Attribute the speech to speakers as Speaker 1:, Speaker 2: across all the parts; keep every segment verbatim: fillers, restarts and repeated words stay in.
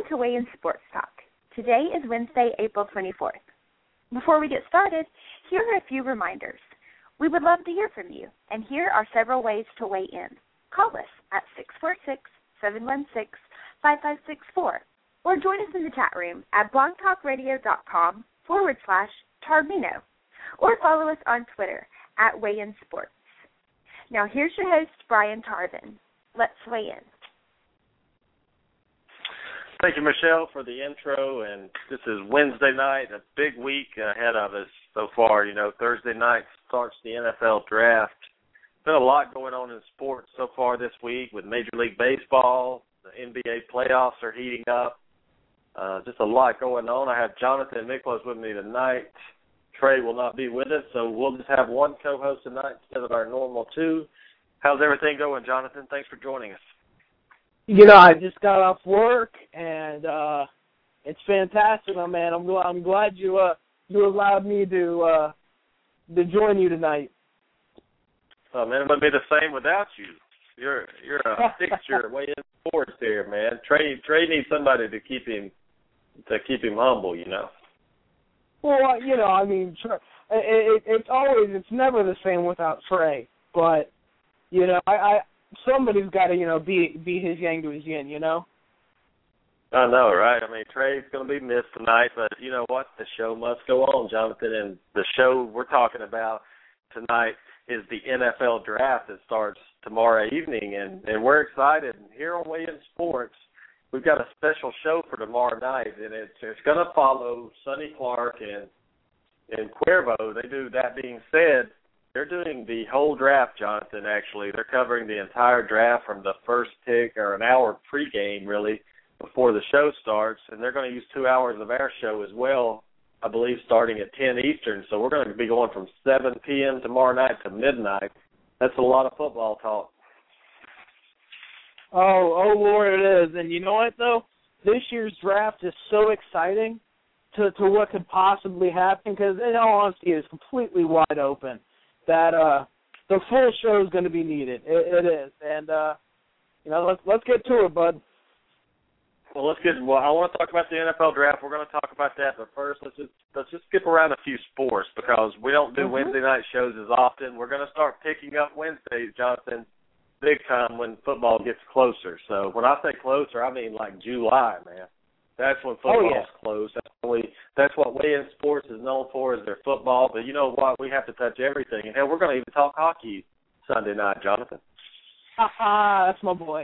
Speaker 1: to Weigh In Sports Talk. Today is Wednesday, April twenty-fourth. Before we get started, here are a few reminders. We would love to hear from you, and here are several ways to weigh in. Call us at six four six, seven one six, five five six four or join us in the chat room at blogtalkradio.com forward slash Tarmino or follow us on Twitter at Weigh In Sports. Now here's your host, Brian Tarvin. Let's weigh in.
Speaker 2: Thank you, Michelle, for the intro, and this is Wednesday night, a big week ahead of us so far. You know, Thursday night starts the N F L draft. Been a lot going on in sports so far this week with Major League Baseball. The N B A playoffs are heating up. Uh, just a lot going on. I have Jonathan Miklos with me tonight. Trey will not be with us, so we'll just have one co-host tonight instead of our normal two. How's everything going, Jonathan? Thanks for joining us.
Speaker 3: You know, I just got off work, and uh, it's fantastic, my man. I'm, gl- I'm glad you uh, you allowed me to uh, to join you tonight.
Speaker 2: Oh, man, it would be the same without you. You're you're a fixture way in sports there, man. Trey Trey needs somebody to keep him to keep him humble, you know.
Speaker 3: Well, you know, I mean, it, it, it's always it's never the same without Trey, but you know, I. I somebody's got to, you know, be be his yang to his yin, you know?
Speaker 2: I know, right? I mean, Trey's going to be missed tonight, but you know what? The show must go on, Jonathan, and the show we're talking about tonight is the N F L draft that starts tomorrow evening, and, and we're excited. Here on Weigh In Sports, we've got a special show for tomorrow night, and it's, it's going to follow Sonny Clark and, and Cuervo. They do. That being said, they're doing the whole draft, Jonathan, actually. They're covering the entire draft from the first pick or an hour pregame, really, before the show starts. And they're going to use two hours of our show as well, I believe, starting at ten Eastern. So we're going to be going from seven p.m. tomorrow night to midnight. That's a lot of football talk.
Speaker 3: Oh, oh, Lord, it is. And you know what, though? This year's draft is so exciting to, to what could possibly happen because, in all honesty, it's completely wide open. That uh, the full show is going to be needed. It, it is, and uh, you know, let's let's get to it, bud.
Speaker 2: Well, let's get. Well, I want to talk about the N F L draft. We're going to talk about that, but first, let's just let's just skip around a few sports because we don't do mm-hmm. Wednesday night shows as often. We're going to start picking up Wednesdays, Jonathan, big time when football gets closer. So when I say closer, I mean like July, man. That's when football's
Speaker 3: oh, yeah.
Speaker 2: close. That's what, we, that's what Weigh In Sports is known for is their football. But you know what? We have to touch everything. And, hell, we're going to even talk hockey Sunday night, Jonathan.
Speaker 3: Ha ha, that's my boy.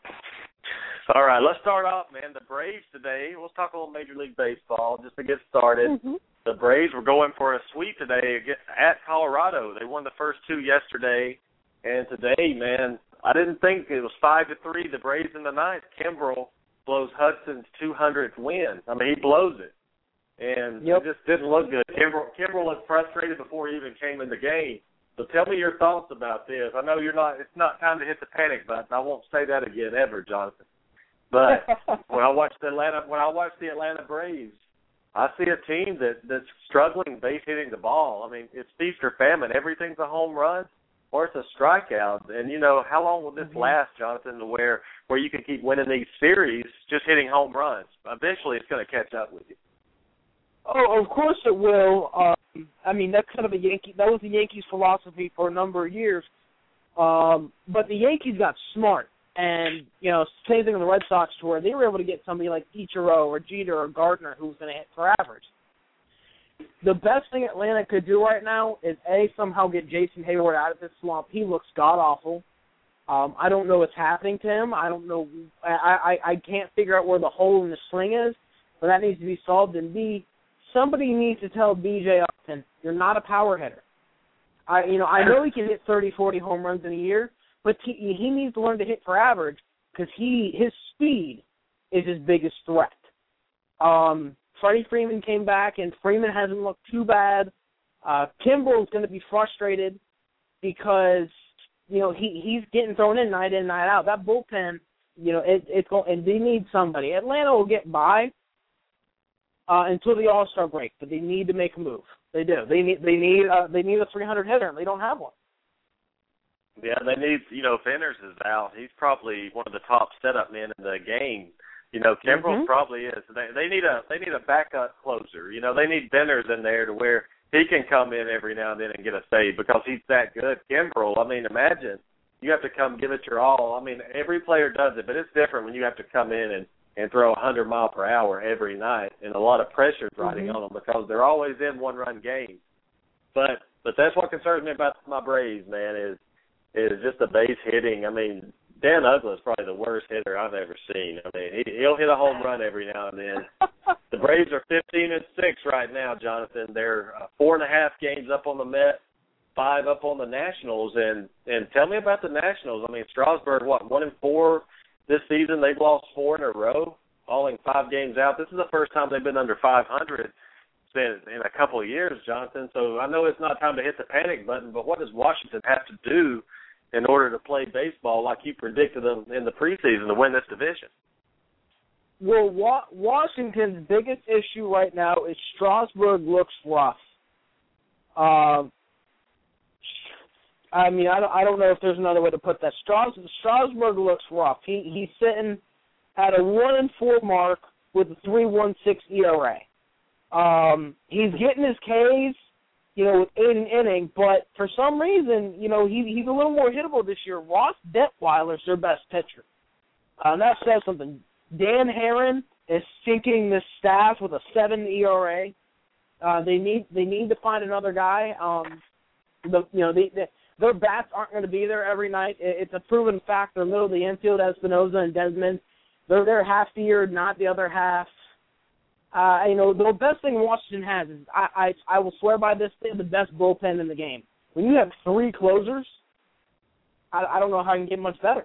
Speaker 2: All right, let's start off, man. The Braves today, let's talk a little Major League Baseball just to get started.
Speaker 3: Mm-hmm.
Speaker 2: The Braves were going for a sweep today at Colorado. They won the first two yesterday. And today, man, I didn't think it was five to three. The Braves in the ninth. Kimbrel blows Hudson's two hundredth win. I mean, he blows it. And
Speaker 3: yep.
Speaker 2: it just didn't look good. Kimbrel, Kimbrel looked frustrated before he even came in the game. So tell me your thoughts about this. I know you're not. It's not time to hit the panic button. I won't say that again ever, Jonathan. But when I watch the Atlanta, when I watch the Atlanta Braves, I see a team that that's struggling base hitting the ball. I mean, it's feast or famine. Everything's a home run or it's a strikeout. And, you know, how long will this
Speaker 3: mm-hmm. last,
Speaker 2: Jonathan, to where, where you can keep winning these series just hitting home runs? Eventually it's going to catch up with you.
Speaker 3: Oh, of course it will. Um, I mean, that's kind of a Yankee. That was the Yankees' philosophy for a number of years. Um, but the Yankees got smart. And, you know, same thing with the Red Sox to where they were able to get somebody like Ichiro or Jeter or Gardner who was going to hit for average. The best thing Atlanta could do right now is, A, somehow get Jason Hayward out of this slump. He looks god-awful. Um, I don't know what's happening to him. I don't know. I, I, I can't figure out where the hole in the sling is, but that needs to be solved. And, B, somebody needs to tell B J Upton, you're not a power hitter. I, you know, I know he can hit thirty, forty home runs in a year, but he, he needs to learn to hit for average because he his speed is his biggest threat. Um, Freddie Freeman came back, and Freeman hasn't looked too bad. Uh, Kimbrel is going to be frustrated because, you know, he, he's getting thrown in night in, night out. That bullpen, you know, it, it's going, and they need somebody. Atlanta will get by uh, until the All-Star break, but they need to make a move. They do. They need they need uh, they need a three hundred hitter, and they don't have one.
Speaker 2: Yeah, they need, you know, if Enders is out, he's probably one of the top setup men in the game. You know, Kimbrel
Speaker 3: mm-hmm.
Speaker 2: probably is. They they need a they need a backup closer. You know, they need Benners in there to where he can come in every now and then and get a save because he's that good. Kimbrel, I mean, imagine you have to come give it your all. I mean, every player does it, but it's different when you have to come in and, and throw one hundred mile per hour every night, and a lot of pressure is riding
Speaker 3: mm-hmm.
Speaker 2: on them because they're always in one-run games. But but that's what concerns me about my Braves, man, is is just the base hitting. I mean, Dan Uggla is probably the worst hitter I've ever seen. I mean, he, he'll hit a home run every now and then. The Braves are fifteen and six right now, Jonathan. They're uh, four and a half games up on the Mets, five up on the Nationals. And, and tell me about the Nationals. I mean, Strasburg, what, one and four this season? They've lost four in a row, falling five games out. This is the first time they've been under five hundred in, in a couple of years, Jonathan. So I know it's not time to hit the panic button, but what does Washington have to do in order to play baseball like you predicted them in the preseason to win this division?
Speaker 3: Well, Wa- Washington's biggest issue right now is Strasburg looks rough. Um, I mean, I don't, I don't know if there's another way to put that. Stras- Strasburg looks rough. He he's sitting at a one and four mark with a three one six E R A. Um, he's getting his Ks, you know, with eight an inning, but for some reason, you know, he he's a little more hittable this year. Ross Detweiler's their best pitcher. Uh, and that says something. Dan Herron is sinking this staff with a seven E R A. Uh, they need they need to find another guy. Um, the you know the, the, their bats aren't going to be there every night. It, it's a proven fact. They're middle of the infield, Espinosa and Desmond. They're there half the year, not the other half. Uh, you know, the best thing Washington has is, I, I I will swear by this, they have the best bullpen in the game. When you have three closers, I, I don't know how you can get much better.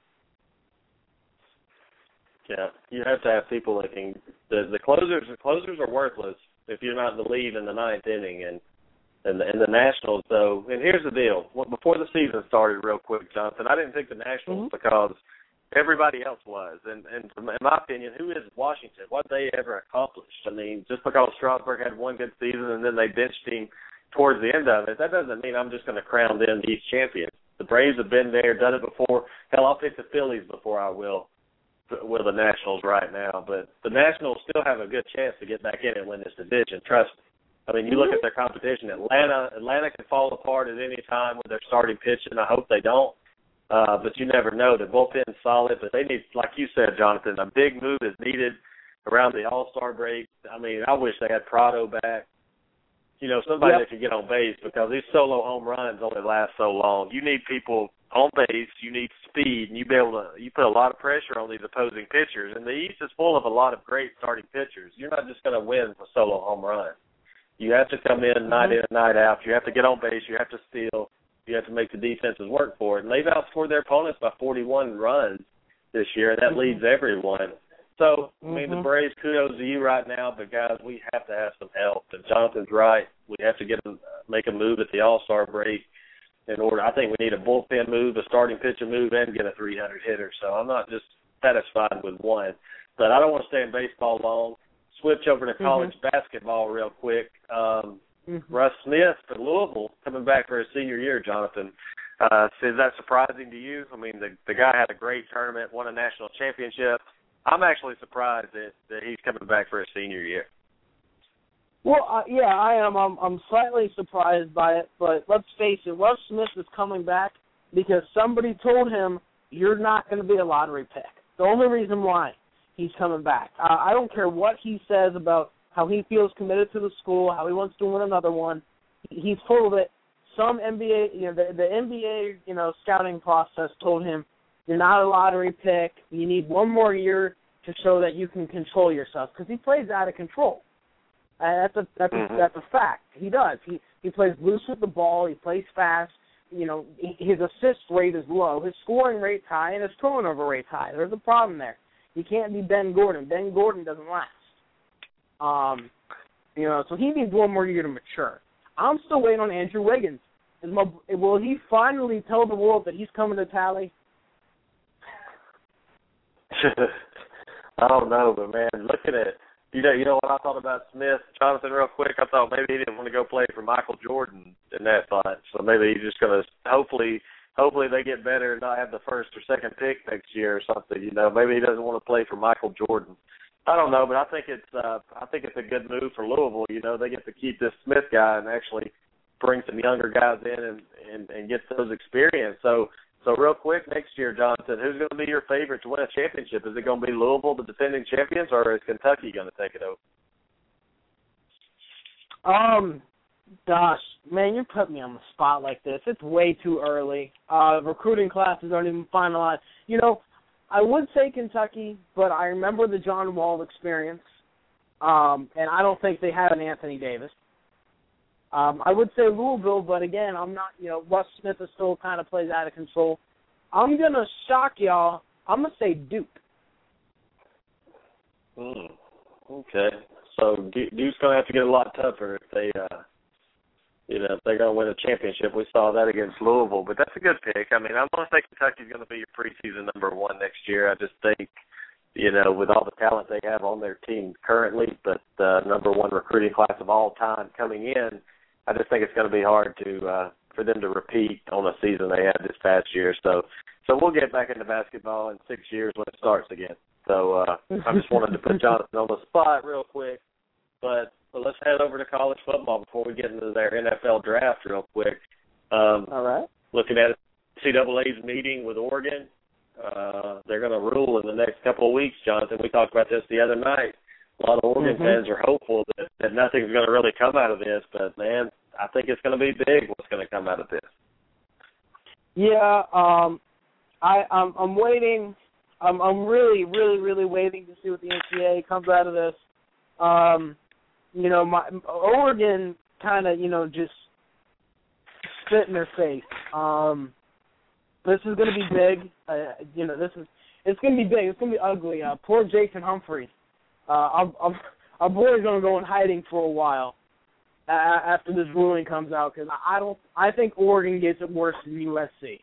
Speaker 2: Yeah, you have to have people that can. The, the closers, the closers are worthless if you're not in the lead in the ninth inning, and and the, and the Nationals. Though, and here's the deal: before the season started, real quick, Jonathan, I didn't think the Nationals mm-hmm. because everybody else was, and and in my opinion, who is Washington? What they ever accomplished? I mean, just because Strasburg had one good season and then they benched him towards the end of it, that doesn't mean I'm just going to crown them East champions. The Braves have been there, done it before. Hell, I'll pick the Phillies before I will. With the Nationals right now, but the Nationals still have a good chance to get back in and win this division. Trust me. I mean, you look at their competition. Atlanta, Atlanta can fall apart at any time with their starting pitching. I hope they don't, uh, but you never know. The bullpen's solid, but they need, like you said, Jonathan, a big move is needed around the All-Star break. I mean, I wish they had Prado back. You know, somebody
Speaker 3: yep.
Speaker 2: that can get on base because these solo home runs only last so long. You need people on base, you need speed, and you be able to you put a lot of pressure on these opposing pitchers. And the East is full of a lot of great starting pitchers. You're not just going to win with solo home runs. You have to come in night in and night out. You have to get on base. You have to steal. You have to make the defenses work for it. And they've outscored their opponents by forty-one runs this year, and that mm-hmm. leads everyone. So, I mean, mm-hmm. the Braves, kudos to you right now, but, guys, we have to have some help. And Jonathan's right. We have to get them, make a move at the All-Star break. In order, I think we need a bullpen move, a starting pitcher move, and get a three hundred hitter. So I'm not just satisfied with one. But I don't want to stay in baseball long. Switch over to college mm-hmm. basketball real quick. Um, mm-hmm. Russ Smith for Louisville coming back for his senior year, Jonathan. Uh, is that surprising to you? I mean, the, the guy had a great tournament, won a national championship. I'm actually surprised that, that he's coming back for his senior year.
Speaker 3: Well, uh, yeah, I am. I'm, I'm slightly surprised by it, but let's face it, Russ Smith is coming back because somebody told him you're not going to be a lottery pick. The only reason why he's coming back. Uh, I don't care what he says about how he feels committed to the school, how he wants to win another one. He's full of it. Some N B A, you know, the, the N B A, you know, scouting process told him you're not a lottery pick. You need one more year to show that you can control yourself because he plays out of control. Uh, that's a that's a, that's a fact. He does. He he plays loose with the ball. He plays fast. You know, he, his assist rate is low. His scoring rate's high, and his turnover rate's high. There's a problem there. You can't be Ben Gordon. Ben Gordon doesn't last. Um, you know, so he needs one more year to mature. I'm still waiting on Andrew Wiggins. Is my, will he finally tell the world that he's coming to Tally?
Speaker 2: I don't know, but man, looking at You know, you know what I thought about Smith, Jonathan, real quick? I thought maybe he didn't want to go play for Michael Jordan in that thought. So maybe he's just going to hopefully hopefully they get better and not have the first or second pick next year or something. You know, maybe he doesn't want to play for Michael Jordan. I don't know, but I think it's uh, I think it's a good move for Louisville. You know, they get to keep this Smith guy and actually bring some younger guys in and, and, and get those experience. So, so real quick, next year, Jonathan, who's going to be your favorite to win a championship? Is it going to be Louisville, the defending champions, or is Kentucky going to take it over?
Speaker 3: Um, gosh, man, you're putting me on the spot like this. It's way too early. Uh, recruiting classes aren't even finalized. You know, I would say Kentucky, but I remember the John Wall experience, um, and I don't think they have an Anthony Davis. Um, I would say Louisville, but again, I'm not, you know, Russ Smith is still kind of plays out of control. I'm going to shock y'all. I'm going to say Duke.
Speaker 2: Mm, okay. So Duke's going to have to get a lot tougher if they, uh, you know, if they're going to win a championship. We saw that against Louisville, but that's a good pick. I mean, I'm going to say Kentucky's going to be your preseason number one next year. I just think, you know, with all the talent they have on their team currently, but uh, number one recruiting class of all time coming in, I just think it's going to be hard to uh, for them to repeat on a season they had this past year. So, so we'll get back into basketball in six years when it starts again. So uh, I just wanted to put Jonathan on the spot real quick, but, but let's head over to college football before we get into their N F L draft real quick. Um,
Speaker 3: all right.
Speaker 2: Looking at N C double A's meeting with Oregon, uh, they're going to rule in the next couple of weeks, Jonathan. We talked about this the other night. A lot of Oregon mm-hmm. fans are hopeful that, that nothing's going to really come out of this, but, man, I think it's going to be big what's going to come out of this.
Speaker 3: Yeah, um, I, I'm, I'm waiting. I'm, I'm really, really, really waiting to see what the N C double A comes out of this. Um, you know, my Oregon kind of, you know, just spit in their face. Um, this is going to be big. Uh, you know, this is it's going to be big. It's going to be ugly. Uh, poor Jason Humphreys. Uh, our, our, our boy's going to go in hiding for a while uh, after this ruling comes out because I don't. I think Oregon gets it worse than U S C.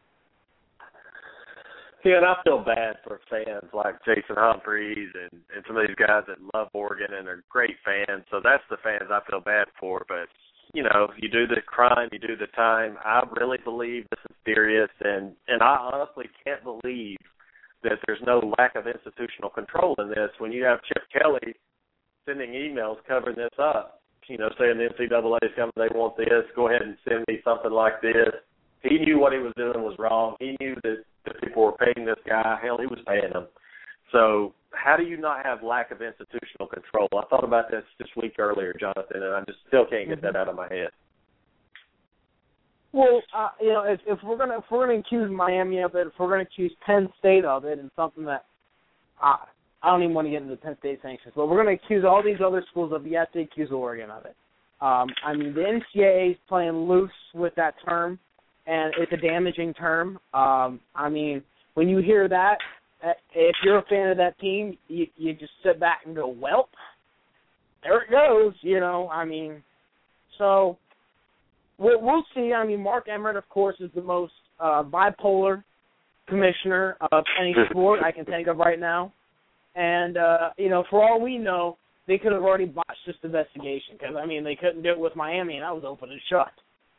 Speaker 2: Yeah, and I feel bad for fans like Jason Humphreys and, and some of these guys that love Oregon and are great fans. So that's the fans I feel bad for. But, you know, you do the crime, you do the time. I really believe this is serious, and, and I honestly can't believe that there's no lack of institutional control in this when you have Chip Kelly sending emails covering this up, you know, saying the N C double A is coming, they want this, go ahead and send me something like this. He knew what he was doing was wrong. He knew that, that people were paying this guy. Hell, he was paying them. So how do you not have lack of institutional control? I thought about this this week earlier, Jonathan, and I just still can't get that out of my head.
Speaker 3: Well, uh, you know, if, if we're gonna if we're gonna accuse Miami of it, if we're gonna accuse Penn State of it, and something that uh, I don't even want to get into the Penn State sanctions, but we're gonna accuse all these other schools of it, you have to accuse Oregon of it. Um, I mean, the N C double A is playing loose with that term, and it's a damaging term. Um, I mean, when you hear that, if you're a fan of that team, you, you just sit back and go, well, there it goes, you know. I mean, so we'll, we'll see. I mean, Mark Emmert, of course, is the most uh, bipolar commissioner of any sport I can think of right now. And, uh, you know, for all we know, they could have already botched this investigation because, I mean, they couldn't do it with Miami, and that was open and shut.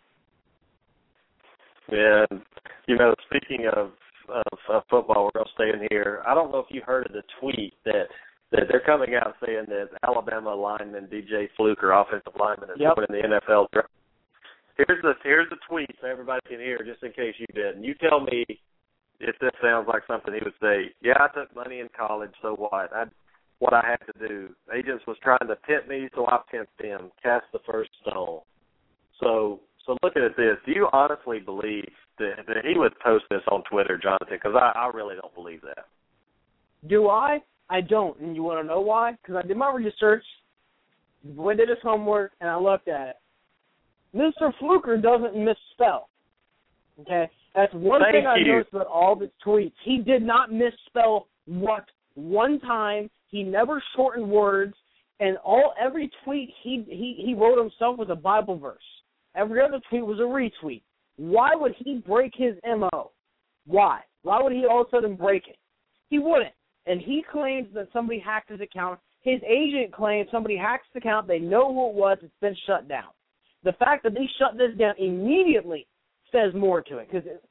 Speaker 2: Yeah, you know, speaking of, of, of football, we're going to stay in here. I don't know if you heard of the tweet that, that they're coming out saying that Alabama lineman D J Fluker, offensive lineman, is
Speaker 3: yep.
Speaker 2: going in the N F L draft. Here's the here's the tweet so everybody can hear, just in case you didn't. You tell me if this sounds like something he would say. Yeah, I took money in college, so what? I what I had to do. Agents was trying to tempt me, so I tempted them. Cast the first stone. So. So looking at this, do you honestly believe that, that he would post this on Twitter, Jonathan? Because I, I really don't believe that.
Speaker 3: Do I? I don't. And you want to know why? Because I did my research, went did his homework, and I looked at it. Mister Fluker doesn't misspell. Okay? That's one
Speaker 2: Thank
Speaker 3: thing I
Speaker 2: you.
Speaker 3: noticed about all the tweets. He did not misspell what one time. He never shortened words. And all every tweet he, he, he wrote himself was a Bible verse. Every other tweet was a retweet. Why would he break his M O? Why? Why would he all of a sudden break it? He wouldn't. And he claims that somebody hacked his account. His agent claims somebody hacked his account. They know who it was. It's been shut down. The fact that they shut this down immediately says more to it. Because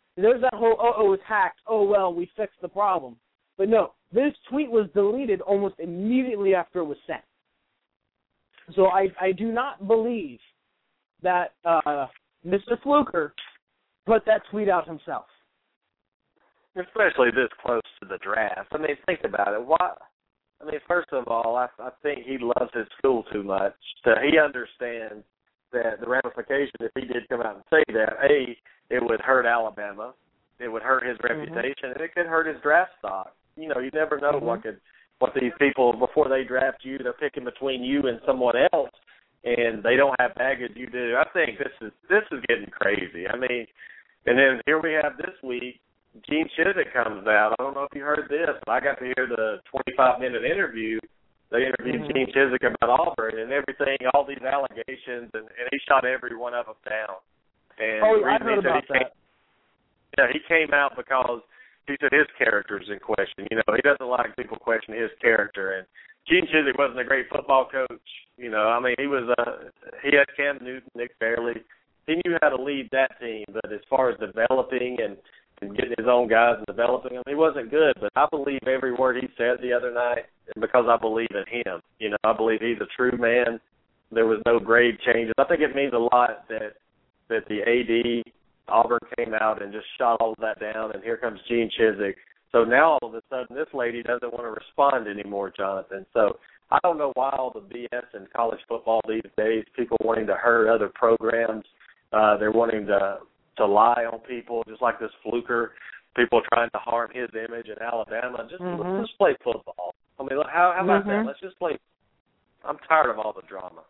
Speaker 3: there's that whole, oh, it was hacked, oh, well, we fixed the problem. But no, this tweet was deleted almost immediately after it was sent. So I, I do not believe that uh, Mister Fluker put that tweet out himself.
Speaker 2: Especially this close to the draft. I mean, think about it. Why? I mean, first of all, I, I think he loves his school too much. So he understands that the ramifications, if he did come out and say that, A, it would hurt Alabama, it would hurt his
Speaker 3: mm-hmm.
Speaker 2: reputation, and it could hurt his draft stock. You know, you never know
Speaker 3: mm-hmm.
Speaker 2: what could, what these people, before they draft you, they're picking between you and someone else, and they don't have baggage you do. I think this is this is getting crazy. I mean, and then here we have this week, Gene Chizik comes out. I don't know if you heard this, but I got to hear the twenty-five minute interview. They interviewed mm-hmm. Gene Chizik about Auburn and everything, all these allegations, and, and he shot every one of them down. And
Speaker 3: oh,
Speaker 2: the
Speaker 3: I heard about
Speaker 2: he came,
Speaker 3: that.
Speaker 2: Yeah, he came out because he said his character's in question. You know, he doesn't like people questioning his character. And Gene Chizik wasn't a great football coach. You know, I mean, he was uh, he had Cam Newton, Nick Fairley. He knew how to lead that team, but as far as developing and and getting his own guys and developing them, he wasn't good. But I believe every word he said the other night because I believe in him. You know, I believe he's a true man. There was no grade changes. I think it means a lot that that the A D, Auburn, came out and just shot all of that down, and here comes Gene Chizik. So now all of a sudden this lady doesn't want to respond anymore, Jonathan. So I don't know why all the B S in college football these days, people wanting to hurt other programs, uh, they're wanting to to lie on people, just like this Fluker, people trying to harm his image in Alabama. Just
Speaker 3: mm-hmm.
Speaker 2: let's just play football. I mean, how, how about
Speaker 3: mm-hmm.
Speaker 2: that? Let's just play. I'm tired of all the drama.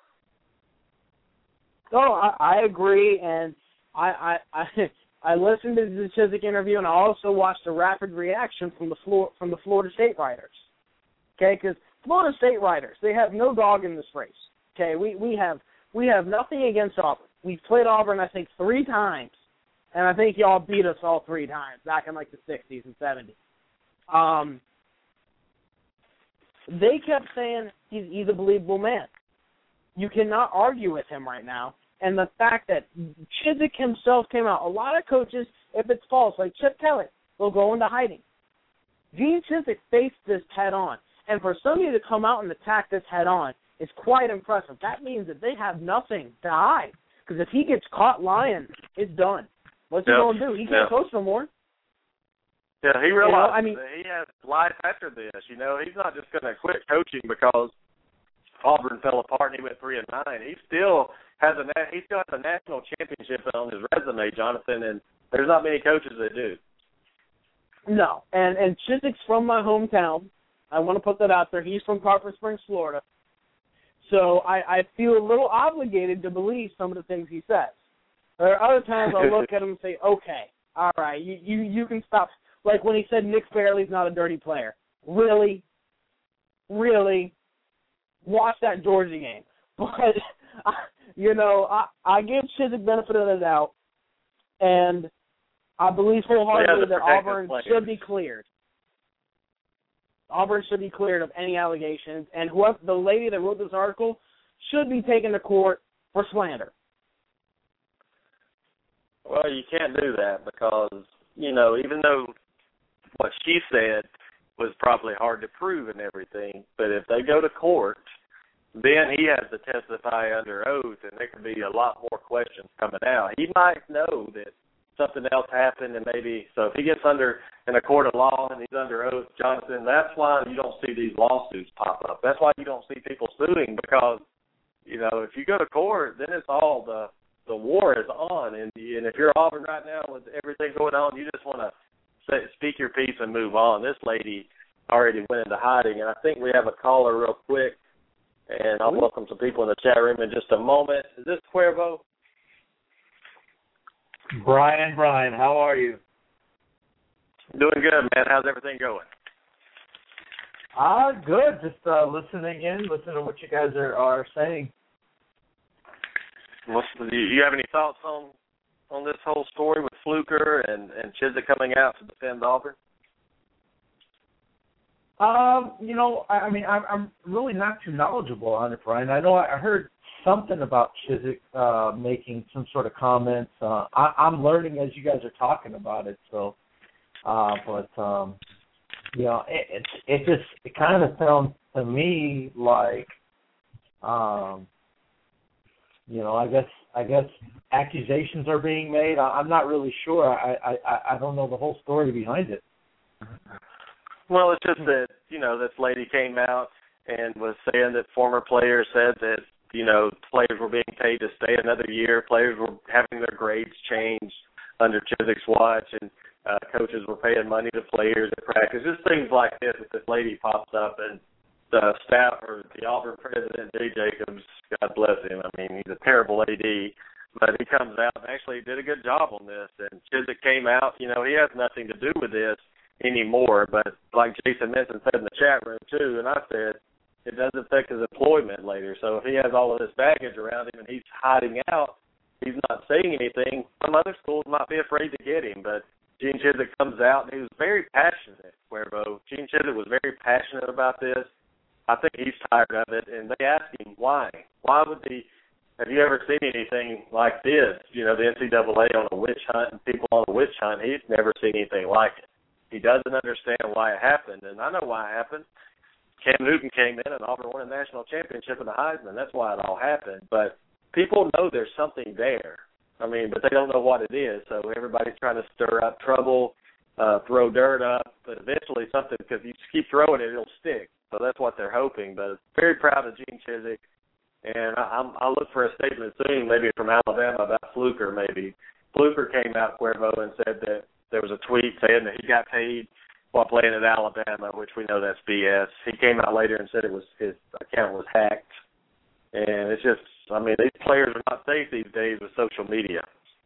Speaker 3: No, I, I agree, and I, I I I listened to the Chizik interview, and I also watched a rapid reaction from the Flor- from the Florida State writers. Okay, because Florida State writers, they have no dog in this race. Okay, we we have we have nothing against Auburn. We've played Auburn, I think, three times. And I think y'all beat us all three times back in like the sixties and seventies. Um, they kept saying he's, he's a believable man. You cannot argue with him right now. And the fact that Chizik himself came out, a lot of coaches, if it's false, like Chip Kelly, will go into hiding. Gene Chizik faced this head on. And for somebody to come out and attack this head on is quite impressive. That means that they have nothing to hide. Because if he gets caught lying, it's done. What's
Speaker 2: yep.
Speaker 3: he going to do? He can't
Speaker 2: yep.
Speaker 3: coach no more.
Speaker 2: Yeah, he realized
Speaker 3: you know, I mean,
Speaker 2: that he has life after this. You know, he's not just going to quit coaching because Auburn fell apart and he went three and nine. He still has a he still has a national championship on his resume, Jonathan, and there's not many coaches that do.
Speaker 3: No, and and Chizik's from my hometown. I want to put that out there. He's from Tarpon Springs, Florida. So I, I feel a little obligated to believe some of the things he says. There are other times I'll look at him and say, okay, all right, you, you, you can stop. Like when he said Nick Fairley's not a dirty player. Really? Really? Watch that Georgia game. But, you know, I, I give Chizik benefit of the doubt, and I believe wholeheartedly that Auburn should be cleared. Auburn should be cleared of any allegations, and whoever the lady that wrote this article should be taken to court for slander.
Speaker 2: Well, you can't do that because, you know, even though what she said was probably hard to prove and everything, but if they go to court, then he has to testify under oath, and there could be a lot more questions coming out. He might know that something else happened, and maybe, so if he gets under in a court of law and he's under oath, Jonathan, that's why you don't see these lawsuits pop up. That's why you don't see people suing because, you know, if you go to court, then it's all the the war is on, and, and if you're Auburn right now with everything going on, you just want to say, speak your piece and move on. This lady already went into hiding, and I think we have a caller real quick, and I'll welcome some people in the chat room in just a moment. Is this Cuervo?
Speaker 4: Brian, Brian, how are you?
Speaker 2: Doing good, man. How's everything going?
Speaker 4: Ah, uh, good. Just uh, listening in, listening to what you guys are, are saying.
Speaker 2: What's the, do you have any thoughts on on this whole story with Fluker and, and Chizik coming out to defend Auburn?
Speaker 4: Um, you know, I, I mean, I'm, I'm really not too knowledgeable on it, Brian. I know I heard something about Chizik uh, making some sort of comments. Uh, I, I'm learning as you guys are talking about it. So, uh, but um, you know, it, it it just it kind of sounds to me like, um, you know, I guess I guess accusations are being made. I, I'm not really sure. I, I I don't know the whole story behind it.
Speaker 2: Well, it's just that, you know, this lady came out and was saying that former players said that, you know, players were being paid to stay another year. Players were having their grades changed under Chizik's watch, and uh, coaches were paying money to players at practice. Just things like this. If this lady pops up and the staff or the Auburn president, Jay Jacobs, God bless him. I mean, he's a terrible A D, but he comes out and actually did a good job on this. And Chizik came out. You know, he has nothing to do with this anymore, but like Jason Minson said in the chat room too, and I said, it does affect his employment later. So if he has all of this baggage around him and he's hiding out, he's not saying anything, some other schools might be afraid to get him. But Gene Chizik comes out, and he was very passionate, Cuervo. Gene Chizik was very passionate about this. I think he's tired of it, and they asked him why. Why would he, have you ever seen anything like this? You know, the N C double A on a witch hunt and people on a witch hunt, he's never seen anything like it. He doesn't understand why it happened, and I know why it happened. Cam Newton came in and Auburn won a national championship in the Heisman. That's why it all happened. But people know there's something there. I mean, but they don't know what it is. So everybody's trying to stir up trouble, uh, throw dirt up, but eventually something, because you just keep throwing it, it'll stick. So that's what they're hoping. But very proud of Gene Chizik, and I, I'm, I'll look for a statement soon, maybe from Alabama about Fluker maybe. Fluker came out, Cuervo, and said that there was a tweet saying that he got paid while playing at Alabama, which we know that's B S. He came out later and said it was his account was hacked. And it's just, I mean, these players are not safe these days with social media.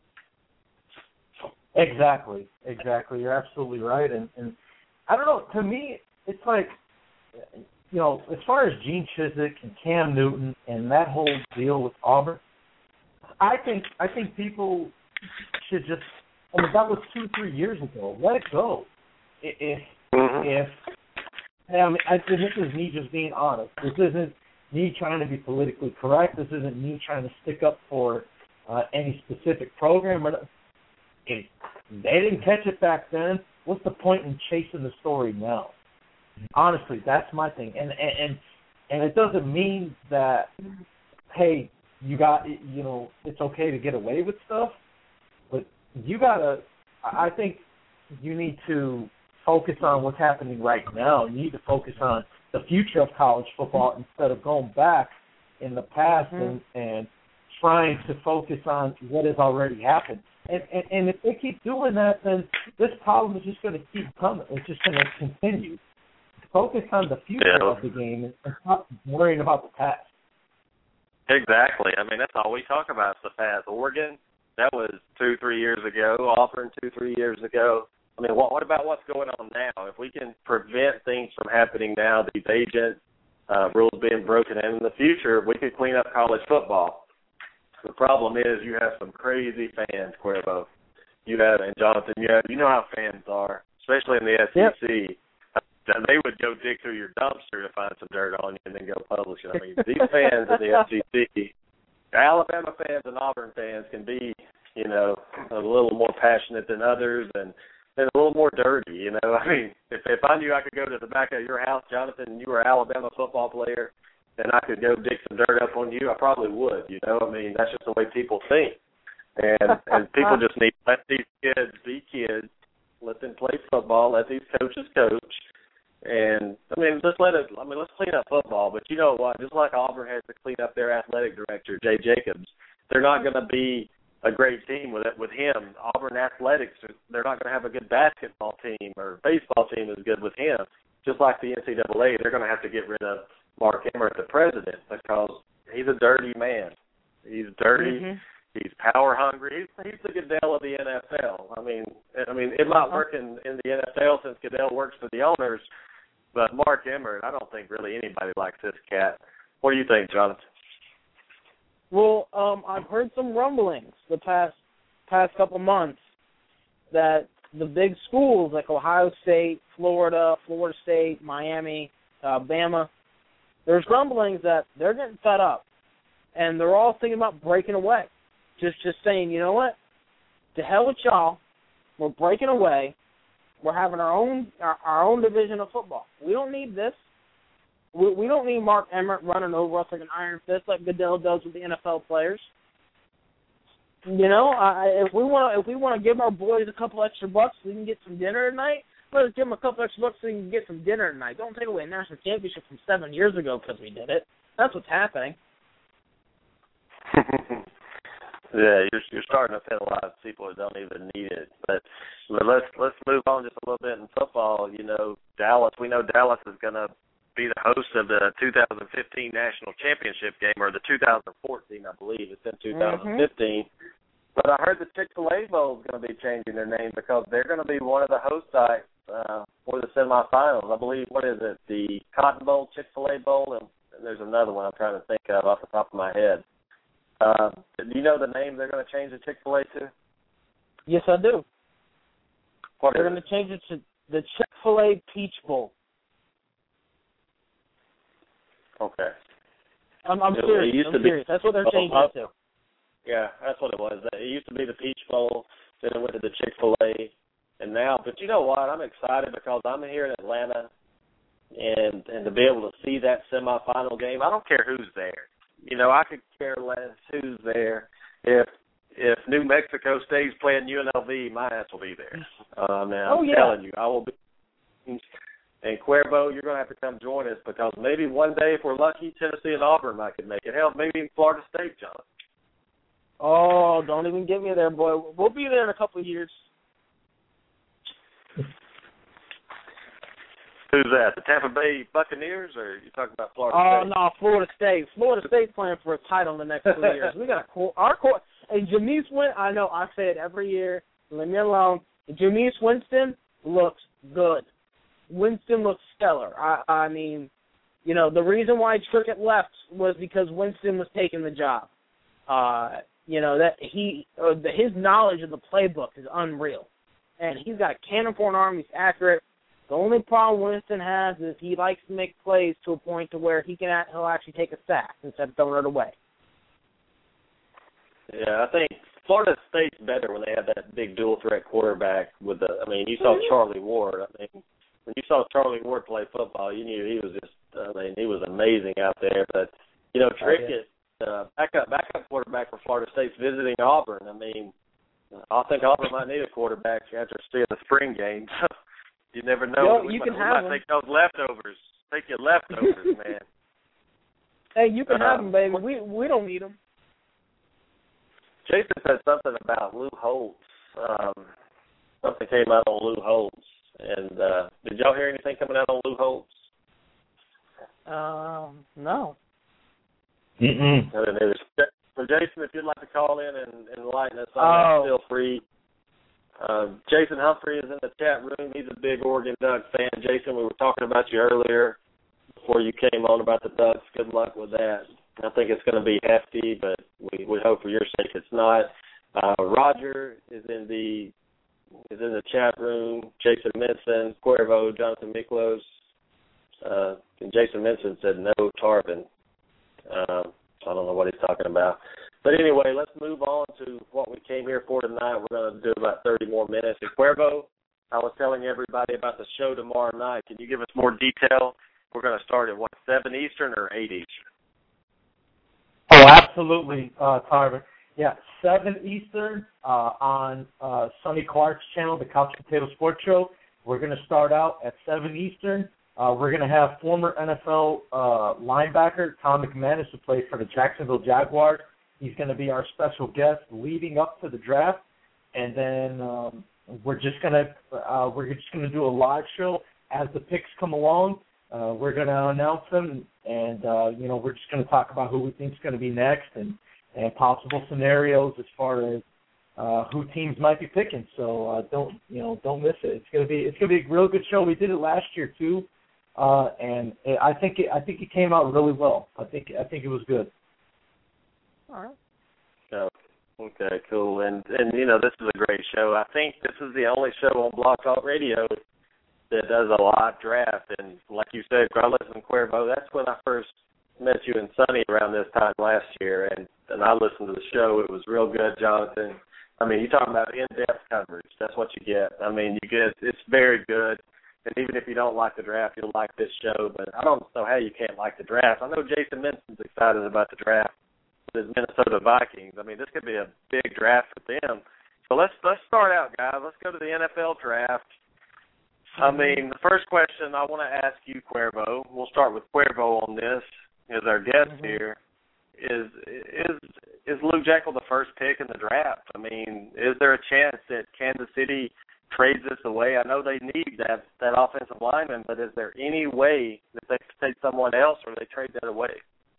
Speaker 4: Exactly, exactly. You're absolutely right. And, and I don't know, to me, it's like, you know, as far as Gene Chizik and Cam Newton and that whole deal with Auburn, I think I think people should just, I mean, that was two, three years ago. Let it go. If,
Speaker 2: mm-hmm.
Speaker 4: if I mean, I, this is me just being honest. This isn't me trying to be politically correct. This isn't me trying to stick up for uh, any specific program. If they didn't catch it back then, what's the point in chasing the story now? Honestly, that's my thing. And and and, and it doesn't mean that, hey, you got, you know, it's okay to get away with stuff. But you got to, I think you need to focus on what's happening right now. You need to focus on the future of college football instead of going back in the past mm-hmm. and, and trying to focus on what has already happened. And, and, and if they keep doing that, then this problem is just going to keep coming. It's just going to continue. Focus on the future
Speaker 2: yeah.
Speaker 4: of the game and stop worrying about the past.
Speaker 2: Exactly. I mean, that's all we talk about is the past. Oregon, that was two, three years ago. Auburn, two, three years ago. I mean, what, what about what's going on now? If we can prevent things from happening now, these agent uh, rules being broken, and in the future, we could clean up college football. The problem is you have some crazy fans, Cuervo. You have, and Jonathan, you have, you know how fans are, especially in the S E C. Yep. They would go dig through your dumpster to find some dirt on you and then go publish it. I mean, these fans in the S E C, Alabama fans and Auburn fans can be, you know, a little more passionate than others and, and a little more dirty, you know. I mean, if, if I knew I could go to the back of your house, Jonathan, and you were an Alabama football player, and I could go dig some dirt up on you, I probably would, you know. I mean, that's just the way people think. And, and people just need to let these kids be kids, let them play football, let these coaches coach. And, I mean, just let it, I mean, let's clean up football. But you know what? Just like Auburn has to clean up their athletic director, Jay Jacobs, they're not going to be a great team with it, with him. Auburn athletics, they're not going to have a good basketball team or baseball team as good with him. Just like the N C double A, they're going to have to get rid of Mark Emmert, the president, because he's a dirty man. He's dirty. Mm-hmm. He's power hungry. He's, he's the Goodell of the N F L. I mean, I mean, it might work in, in the N F L since Goodell works for the owners, but Mark Emmert, I don't think really anybody likes this cat. What do you think, Jonathan?
Speaker 3: Well, um, I've heard some rumblings the past past couple months that the big schools like Ohio State, Florida, Florida State, Miami, uh, Bama, there's rumblings that they're getting fed up and they're all thinking about breaking away. Just just saying, you know what? To hell with y'all. We're breaking away. We're having our own our, our own division of football. We don't need this. We, we don't need Mark Emmert running over us like an iron fist like Goodell does with the N F L players. You know, I, if we want if we want to give our boys a couple extra bucks so we can get some dinner tonight, let's give them a couple extra bucks so we can get some dinner tonight. Don't take away a national championship from seven years ago because we did it. That's what's happening.
Speaker 2: Yeah, you're you're starting to penalize people that don't even need it. But, but let's let's move on just a little bit in football. You know, Dallas. We know Dallas is going to be the host of the two thousand fifteen National Championship game, or the two thousand fourteen, I believe. It's in two thousand fifteen. Mm-hmm. But I heard the Chick-fil-A Bowl is going to be changing their name because they're going to be one of the host sites uh, for the semifinals. I believe, what is it, the Cotton Bowl, Chick-fil-A Bowl, and, and there's another one I'm trying to think of off the top of my head. Uh, do you know the name they're going to change the Chick-fil-A to?
Speaker 3: Yes, I do.
Speaker 2: What
Speaker 3: they're going to change it to the Chick-fil-A Peach Bowl.
Speaker 2: Okay.
Speaker 3: I'm, I'm
Speaker 2: it,
Speaker 3: serious.
Speaker 2: It used
Speaker 3: I'm
Speaker 2: to
Speaker 3: serious.
Speaker 2: Be,
Speaker 3: That's what they're changing
Speaker 2: oh,
Speaker 3: it to.
Speaker 2: Yeah, that's what it was. It used to be the Peach Bowl, then it went to the Chick-fil-A, and now, but you know what? I'm excited because I'm here in Atlanta, and and to be able to see that semifinal game, I don't care who's there. You know, I could care less who's there. If if New Mexico stays playing U N L V, my ass will be there. Uh, man, I'm
Speaker 3: oh, yeah.
Speaker 2: telling you, I will be. And Cuervo, you're going to have to come join us because maybe one day, if we're lucky, Tennessee and Auburn might could make it. Hell, maybe even Florida State, John.
Speaker 3: Oh, don't even get me there, boy. We'll be there in a couple of years.
Speaker 2: Who's that? The Tampa Bay Buccaneers, or are you talking about Florida
Speaker 3: Oh,
Speaker 2: State?
Speaker 3: uh, no, Florida State. Florida State's playing for a title in the next three years. We got a cool, our core. And Jameis Winston, I know I say it every year. Leave me alone. Jameis Winston looks good. Winston looks stellar. I, I mean, you know, the reason why Trickett left was because Winston was taking the job. Uh, you know, that he, uh, the, his knowledge of the playbook is unreal. And he's got a cannon for an arm. He's accurate. The only problem Winston has is he likes to make plays to a point to where he can he'll actually take a sack instead of throwing it away.
Speaker 2: Yeah, I think Florida State's better when they have that big dual threat quarterback with the. I mean, you saw Charlie Ward. I mean, when you saw Charlie Ward play football, you knew he was just. I mean, he was amazing out there. But you know, Trickett, uh, backup backup quarterback for Florida State's visiting Auburn. I mean, I think Auburn might need a quarterback after seeing the spring game. You never know.
Speaker 3: Yo,
Speaker 2: we
Speaker 3: you
Speaker 2: might,
Speaker 3: can
Speaker 2: we
Speaker 3: have
Speaker 2: might
Speaker 3: them.
Speaker 2: take those leftovers. Take your leftovers, man.
Speaker 3: Hey, you can
Speaker 2: uh,
Speaker 3: have them, baby. We we don't need them.
Speaker 2: Jason said something about Lou Holtz. Um, something came out on Lou Holtz. And uh, did y'all hear anything coming out on Lou Holtz?
Speaker 3: Um, no.
Speaker 4: Mm-mm.
Speaker 2: I didn't either. So, Jason, if you'd like to call in and, and enlighten us on
Speaker 3: Oh.
Speaker 2: that, feel free. Uh, Jason Humphrey is in the chat room. He's a big Oregon Ducks fan. Jason, we were talking about you earlier before you came on about the Ducks. Good luck with that. I think it's going to be hefty, but we, we hope for your sake it's not. Uh, Roger is in the is in the chat room. Jason Minson, Cuervo, Jonathan Miklos. Uh, and Jason Minson said no Tarvin. Uh, I don't know what he's talking about. But anyway, let's move on to what we came here for tonight. We're going to do about thirty more minutes. And Cuervo, I was telling everybody about the show tomorrow night. Can you give us more detail? We're going to start at, what, seven Eastern or eight Eastern?
Speaker 4: Oh, absolutely, uh, Tarvin. Yeah, seven Eastern uh, on uh, Sonny Clark's channel, the Couch Potato Sports Show. We're going to start out at seven Eastern. Uh, we're going to have former N F L uh, linebacker Tom McManus, who played for the Jacksonville Jaguars. He's going to be our special guest leading up to the draft, and then um, we're just going to uh, we're just going to do a live show as the picks come along. Uh, we're going to announce them, and uh, you know we're just going to talk about who we think is going to be next and, and possible scenarios as far as uh, who teams might be picking. So uh, don't you know don't miss it. It's going to be it's going to be a real good show. We did it last year too, uh, and it, I think it, I think it came out really well. I think I think it was good.
Speaker 3: All right.
Speaker 2: Oh, okay, cool. And, and, you know, this is a great show. I think this is the only show on Blog Talk Radio that does a live draft. And like you said, Carlos and Cuervo, that's when I first met you and Sonny around this time last year, and, and I listened to the show. It was real good, Jonathan. I mean, you're talking about in-depth coverage. That's what you get. I mean, you get it's very good. And even if you don't like the draft, you'll like this show. But I don't know how you can't like the draft. I know Jason Menson's excited about the draft with his Minnesota Vikings. I mean, this could be a big draft for them. So let's let's start out, guys. Let's go to the N F L draft. I mean, the first question I want to ask you, Cuervo, we'll start with Cuervo on this, as our guest mm-hmm. here, is is is Luke Jekyll the first pick in the draft? I mean, is there a chance that Kansas City trades this away? I know they need that, that offensive lineman, but is there any way that they could take someone else or they trade that away?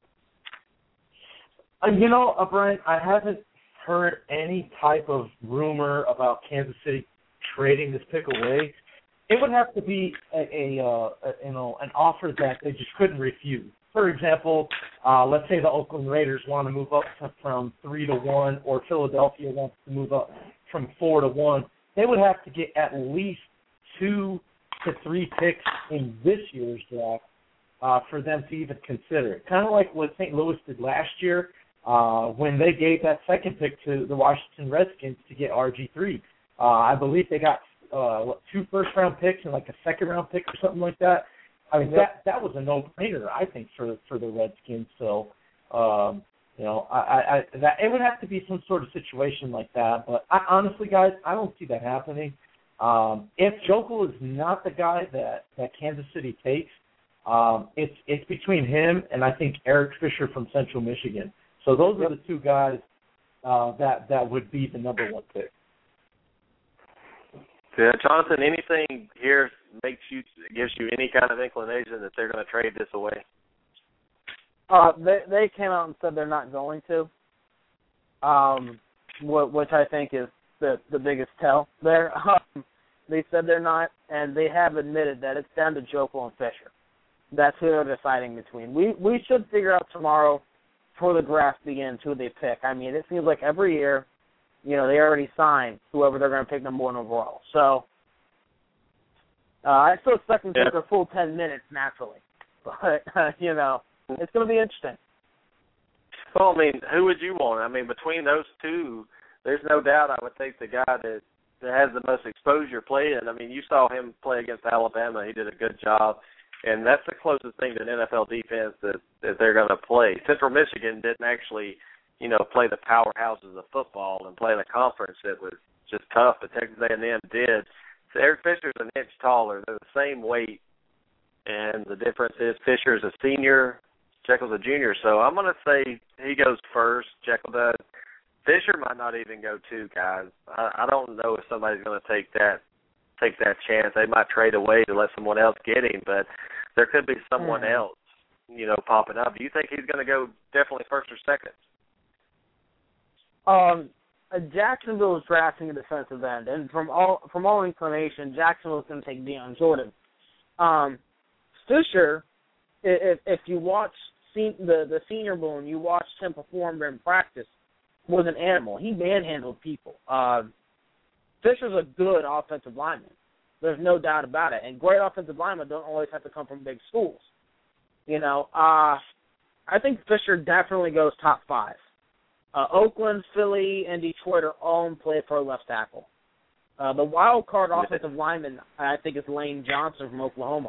Speaker 4: Uh, you know, uh, Brian, I haven't heard any type of rumor about Kansas City trading this pick away. It would have to be a, a, uh, a you know an offer that they just couldn't refuse. For example, uh, let's say the Oakland Raiders want to move up from three to one, or Philadelphia wants to move up from four to one. They would have to get at least two to three picks in this year's draft uh, for them to even consider it. Kind of like what Saint Louis did last year uh, when they gave that second pick to the Washington Redskins to get R G three. Uh, I believe they got uh, what, two first-round picks and like a second-round pick or something like that. I mean, that that was a no-brainer, I think, for for the Redskins. So, um, you know, I, I that it would have to be some sort of situation like that. But I, honestly, guys, I don't see that happening. Um, if Jokel is not the guy that, that Kansas City takes, um, it's it's between him and I think Eric Fisher from Central Michigan. So those are the two guys uh, that that would be the number one pick.
Speaker 2: Yeah, Jonathan, anything here makes you gives you any kind of inclination that they're going to trade this away?
Speaker 3: Uh, they they came out and said they're not going to, um, which I think is the the biggest tell there. Um, they said they're not, and they have admitted that it's down to Jokel and Fisher. That's who they're deciding between. We we should figure out tomorrow before the draft begins who they pick. I mean, it seems like every year, you know, they already signed whoever they're going to pick number one overall. So uh, I still expect them to
Speaker 2: yeah.
Speaker 3: take a full ten minutes naturally. But, uh, you know, it's going to be interesting.
Speaker 2: Well, I mean, who would you want? I mean, between those two, there's no doubt I would take the guy that, that has the most exposure playing. I mean, you saw him play against Alabama. He did a good job. And that's the closest thing to an N F L defense that, that they're going to play. Central Michigan didn't actually – you know, play the powerhouses of football and play in a conference that was just tough, but Texas A and M did. So Eric Fisher's an inch taller. They're the same weight, and the difference is Fisher's a senior, Jekyll's a junior. So I'm going to say he goes first, Jekyll does. Fisher might not even go two, guys. I, I don't know if somebody's going to take that take that chance. They might trade away to let someone else get him, but there could be someone mm. else, you know, popping up. Do you think he's going to go definitely first or second?
Speaker 3: Um, Jacksonville is drafting a defensive end, and from all from all inclination, Jacksonville is going to take Deion Jordan. Um, Fisher, if if you watch the the Senior Bowl and you watched him perform in practice, was an animal. He manhandled people. Uh, Fisher's a good offensive lineman. There's no doubt about it. And great offensive linemen don't always have to come from big schools. You know, uh, I think Fisher definitely goes top five. Uh, Oakland, Philly, and Detroit are all in play for a left tackle. Uh, the wild card offensive lineman, I think, is Lane Johnson from Oklahoma.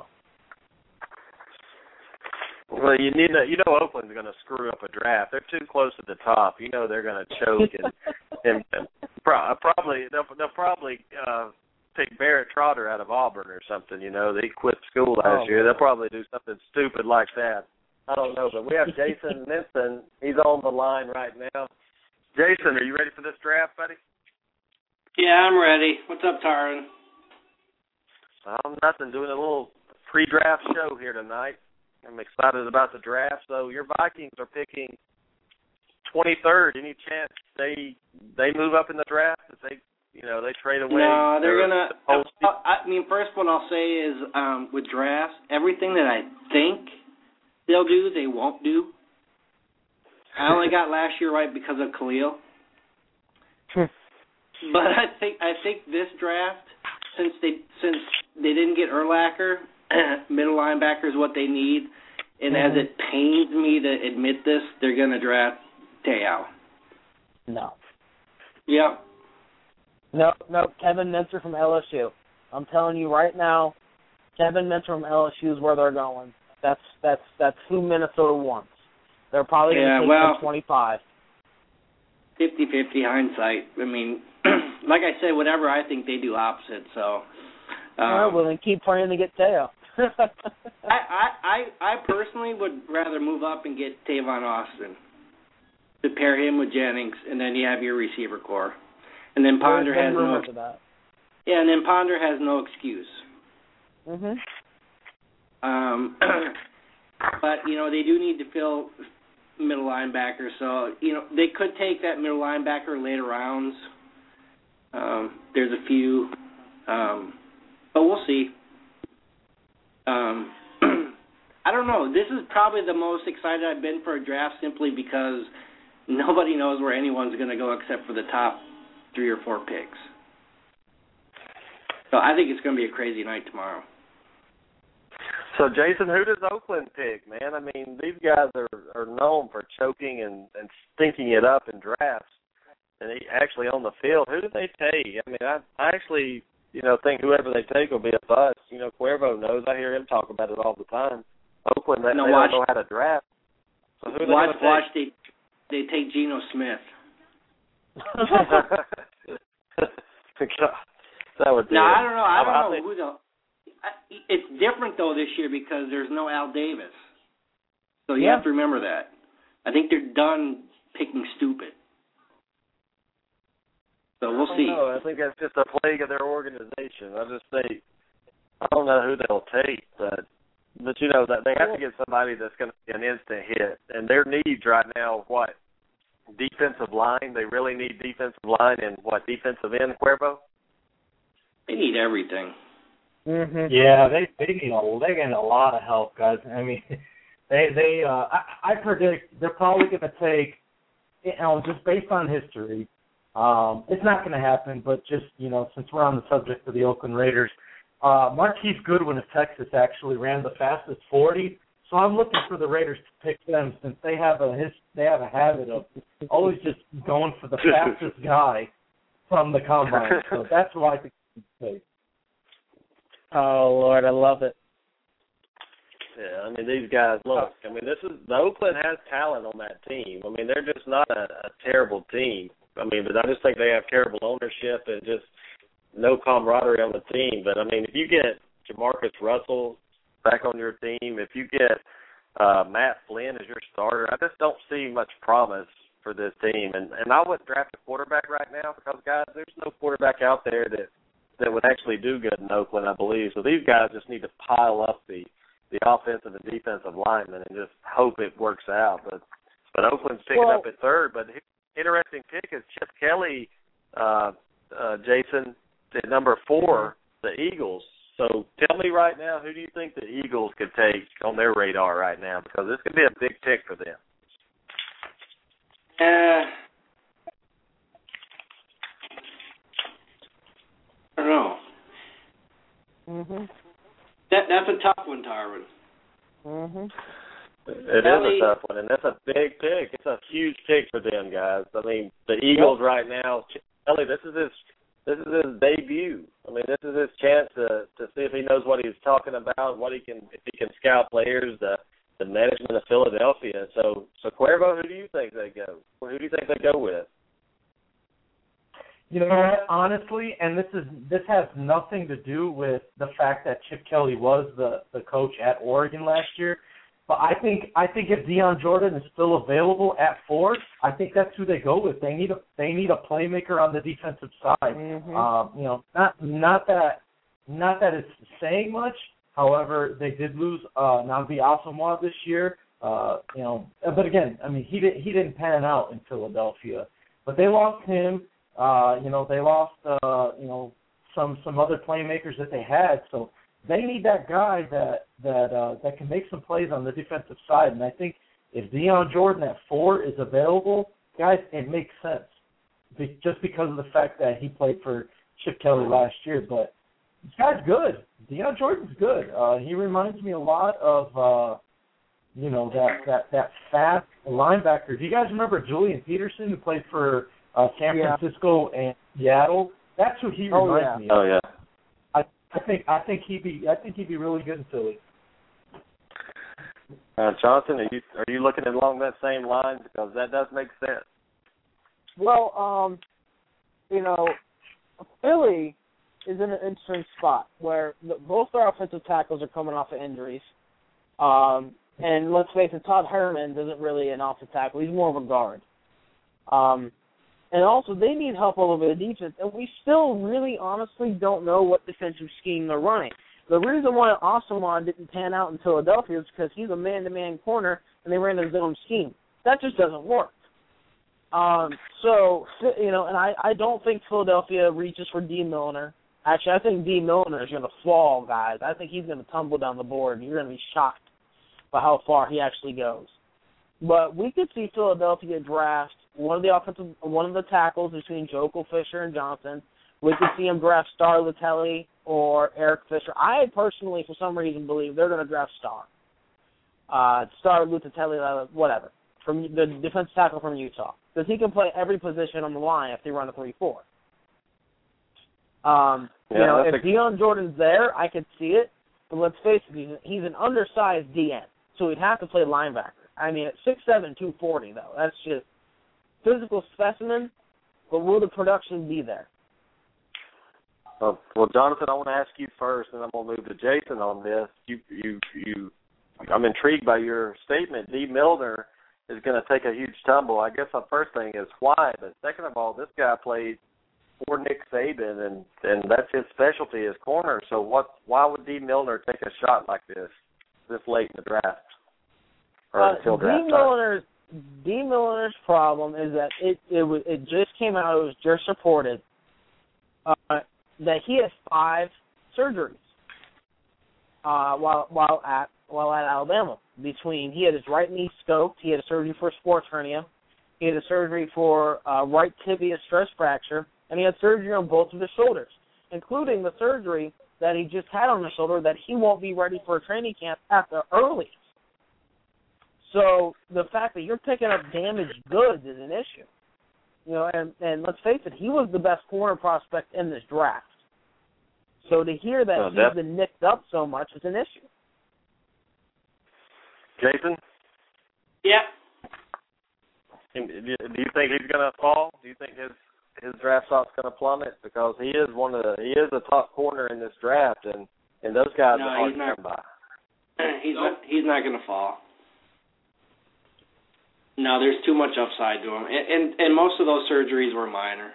Speaker 2: Well, you need to, you know Oakland's going to screw up a draft. They're too close to the top. You know they're going to choke and, and, and pro- probably they'll, they'll probably uh, pick Barrett Trotter out of Auburn or something. You know they quit school last oh, year. They'll probably do something stupid like that. I don't know, but we have Jason Minson. He's on the line right now. Jason, are you ready for this draft, buddy?
Speaker 5: Yeah, I'm ready. What's up, Taran?
Speaker 2: Um, nothing. Doing a little pre-draft show here tonight. I'm excited about the draft. So your Vikings are picking twenty-third. Any chance they they move up in the draft? If they you know they trade away?
Speaker 5: No, they're gonna. The I mean, first what I'll say is um, with drafts, everything that I think they'll do, they won't do. I only got last year right because of Khalil. But I think I think this draft, since they since they didn't get Urlacher, middle linebacker is what they need, and
Speaker 3: mm-hmm.
Speaker 5: as it pains me to admit this, they're going to draft Te'o.
Speaker 3: No.
Speaker 5: Yep.
Speaker 3: No, no, Kevin Minter from L S U. I'm telling you right now, Kevin Minter from L S U is where they're going. That's that's that's who Minnesota wants. They're probably going to
Speaker 5: yeah,
Speaker 3: take
Speaker 5: well,
Speaker 3: them twenty-five.
Speaker 5: fifty-fifty hindsight. I mean, like I said, whatever I think, they do opposite. So, um,
Speaker 3: all right, well then keep praying to get Te'o.
Speaker 5: I, I, I, I personally would rather move up and get Tavon Austin to pair him with Jennings, and then you have your receiver core, and then Ponder has no.
Speaker 3: That.
Speaker 5: Yeah, and then Ponder has no excuse.
Speaker 3: Mhm.
Speaker 5: Um, but you know they do need to fill middle linebacker, so you know they could take that middle linebacker later rounds. Um, there's a few, um, but we'll see. Um, I don't know. This is probably the most excited I've been for a draft, simply because nobody knows where anyone's going to go except for the top three or four picks. So I think it's going to be a crazy night tomorrow.
Speaker 2: So, Jason, who does Oakland pick, man? I mean, these guys are, are known for choking and, and stinking it up in drafts, and he, actually on the field. Who do they take? I mean, I, I actually, you know, think whoever they take will be a bust. You know, Cuervo knows. I hear him talk about it all the time. Oakland, they,
Speaker 5: no,
Speaker 2: they
Speaker 5: watch,
Speaker 2: don't know how to draft. So who
Speaker 5: watch,
Speaker 2: they
Speaker 5: watch they, they take Geno Smith.
Speaker 2: That would be
Speaker 5: no,
Speaker 2: it.
Speaker 5: I don't know. I don't
Speaker 2: I, I
Speaker 5: know
Speaker 2: think,
Speaker 5: who the. It's different though this year because there's no Al Davis, so you
Speaker 3: yeah.
Speaker 5: have to remember that. I think they're done picking stupid. So we'll
Speaker 2: I
Speaker 5: see.
Speaker 2: know. I think that's just a plague of their organization. I just say I don't know who they'll take, but but you know that they have to get somebody that's going to be an instant hit, and their needs right now what defensive line. They really need defensive line and what defensive end, Cuervo.
Speaker 5: They need everything.
Speaker 3: Mm-hmm.
Speaker 4: Yeah, they they need a they get a lot of help, guys. I mean, they they uh, I, I predict they're probably going to take, you know, just based on history. Um, it's not going to happen, but just you know, since we're on the subject of the Oakland Raiders, uh, Marquise Goodwin of Texas actually ran the fastest forty. So I'm looking for the Raiders to pick them since they have a his, they have a habit of always just going for the fastest guy from the combine. So that's who I think they take.
Speaker 3: Oh, Lord, I love it.
Speaker 2: Yeah, I mean, these guys, look, I mean, this is, the Oakland has talent on that team. I mean, they're just not a, a terrible team. I mean, but I just think they have terrible ownership and just no camaraderie on the team. But, I mean, if you get Jamarcus Russell back on your team, if you get uh, Matt Flynn as your starter, I just don't see much promise for this team. And, and I wouldn't draft a quarterback right now because, guys, there's no quarterback out there that that would actually do good in Oakland, I believe. So these guys just need to pile up the, the offensive and defensive linemen and just hope it works out. But but Oakland's picking
Speaker 3: well,
Speaker 2: up at third. But interesting pick is Chip Kelly, uh, uh, Jason, at number four, the Eagles. So tell me right now, who do you think the Eagles could take on their radar right now? Because this could be a big pick for them.
Speaker 5: Uh, I don't know.
Speaker 3: Mhm.
Speaker 5: That that's a tough one, Tarvin.
Speaker 3: Mhm.
Speaker 2: It
Speaker 5: Kelly,
Speaker 2: is a tough one, and that's a big pick. It's a huge pick for them, guys. I mean, the Eagles yep. right now, Kelly, this is his this is his debut. I mean, this is his chance to to see if he knows what he's talking about, what he can if he can scout players, the the management of Philadelphia. So, so Cuervo, who do you think they go? Who do you think they go with?
Speaker 4: You know what, honestly, and this is this has nothing to do with the fact that Chip Kelly was the, the coach at Oregon last year, but I think I think if Deion Jordan is still available at four, I think that's who they go with. They need a they need a playmaker on the defensive side.
Speaker 3: Mm-hmm.
Speaker 4: Um, you know, not not that not that it's saying much. However, they did lose uh, Nnamdi Asomugha this year. Uh, you know, but again, I mean, he didn't he didn't pan out in Philadelphia, but they lost him. Uh, you know, they lost, uh, you know, some some other playmakers that they had, so they need that guy that that uh, that can make some plays on the defensive side. And I think if Deion Jordan at four is available, guys, it makes sense, Be- just because of the fact that he played for Chip Kelly last year. But this guy's good. Deion Jordan's good. Uh, he reminds me a lot of uh, you know, that, that, that fast linebacker. Do you guys remember Julian Peterson, who played for uh, San
Speaker 3: yeah.
Speaker 4: Francisco and Seattle? That's who he
Speaker 3: oh,
Speaker 4: reminds
Speaker 3: yeah.
Speaker 4: me of.
Speaker 2: Oh yeah.
Speaker 4: I, I think I think he'd be I think he'd be really good in Philly.
Speaker 2: Uh, Johnson, are you are you looking along that same line? Because that does make sense.
Speaker 3: Well, um, you know, Philly is in an interesting spot where the, both their offensive tackles are coming off of injuries. Um, and let's face it, Todd Herman isn't really an offensive tackle. He's more of a guard. Um, and also, they need help a little bit of defense, and we still really honestly don't know what defensive scheme they're running. The reason why Asamoah didn't pan out in Philadelphia is because he's a man-to-man corner, and they ran a zone scheme. That just doesn't work. Um, so, you know, and I, I don't think Philadelphia reaches for D. Milliner. Actually, I think D. Milliner is going to fall, guys. I think he's going to tumble down the board, and you're going to be shocked by how far he actually goes. But we could see Philadelphia draft one of the offensive, one of the tackles between Jokel Fisher and Johnson. We could see him draft Star Latelli or Eric Fisher. I personally, for some reason, believe they're going to draft Star. Uh, Star Latelli, whatever, from the defensive tackle from Utah. Because he can play every position on the line if they run a three four. Um,
Speaker 2: yeah,
Speaker 3: you know, if
Speaker 2: a...
Speaker 3: Deion Jordan's there, I could see it. But let's face it, he's, he's an undersized D N, so he'd have to play linebacker. I mean, at six seven, two forty, though, that's just physical specimen, but will the production be there?
Speaker 2: Uh, well, Jonathan, I want to ask you first, and I'm going to move to Jason on this. You, you, you. I'm intrigued by your statement. D. Milner is going to take a huge tumble. I guess the first thing is why, but second of all, this guy played for Nick Saban, and, and that's his specialty, his corner. So what? Why would D. Milner take a shot like this this late in the draft? Or
Speaker 3: uh,
Speaker 2: until draft
Speaker 3: D. Milner's D. Milner's problem is that it it was it just came out. It was just reported uh, that he has five surgeries uh, while while at while at Alabama. Between he had his right knee scoped, he had a surgery for a sports hernia, he had a surgery for uh, right tibia stress fracture, and he had surgery on both of his shoulders, including the surgery that he just had on the shoulder that he won't be ready for a training camp at the earliest. So the fact that you're picking up damaged goods is an issue. You know, and, and let's face it, he was the best corner prospect in this draft. So to hear that
Speaker 2: oh,
Speaker 3: he's
Speaker 2: that...
Speaker 3: been nicked up so much is an issue.
Speaker 2: Jason?
Speaker 5: Yeah.
Speaker 2: Do you think he's going to fall? Do you think his his draft stock's going to plummet? Because he is one of the he is a top corner in this draft, and, and those guys
Speaker 5: no,
Speaker 2: are hard
Speaker 5: he's
Speaker 2: to
Speaker 5: not,
Speaker 2: come by.
Speaker 5: He's not. He's not going to fall. No, there's too much upside to him, and, and and most of those surgeries were minor.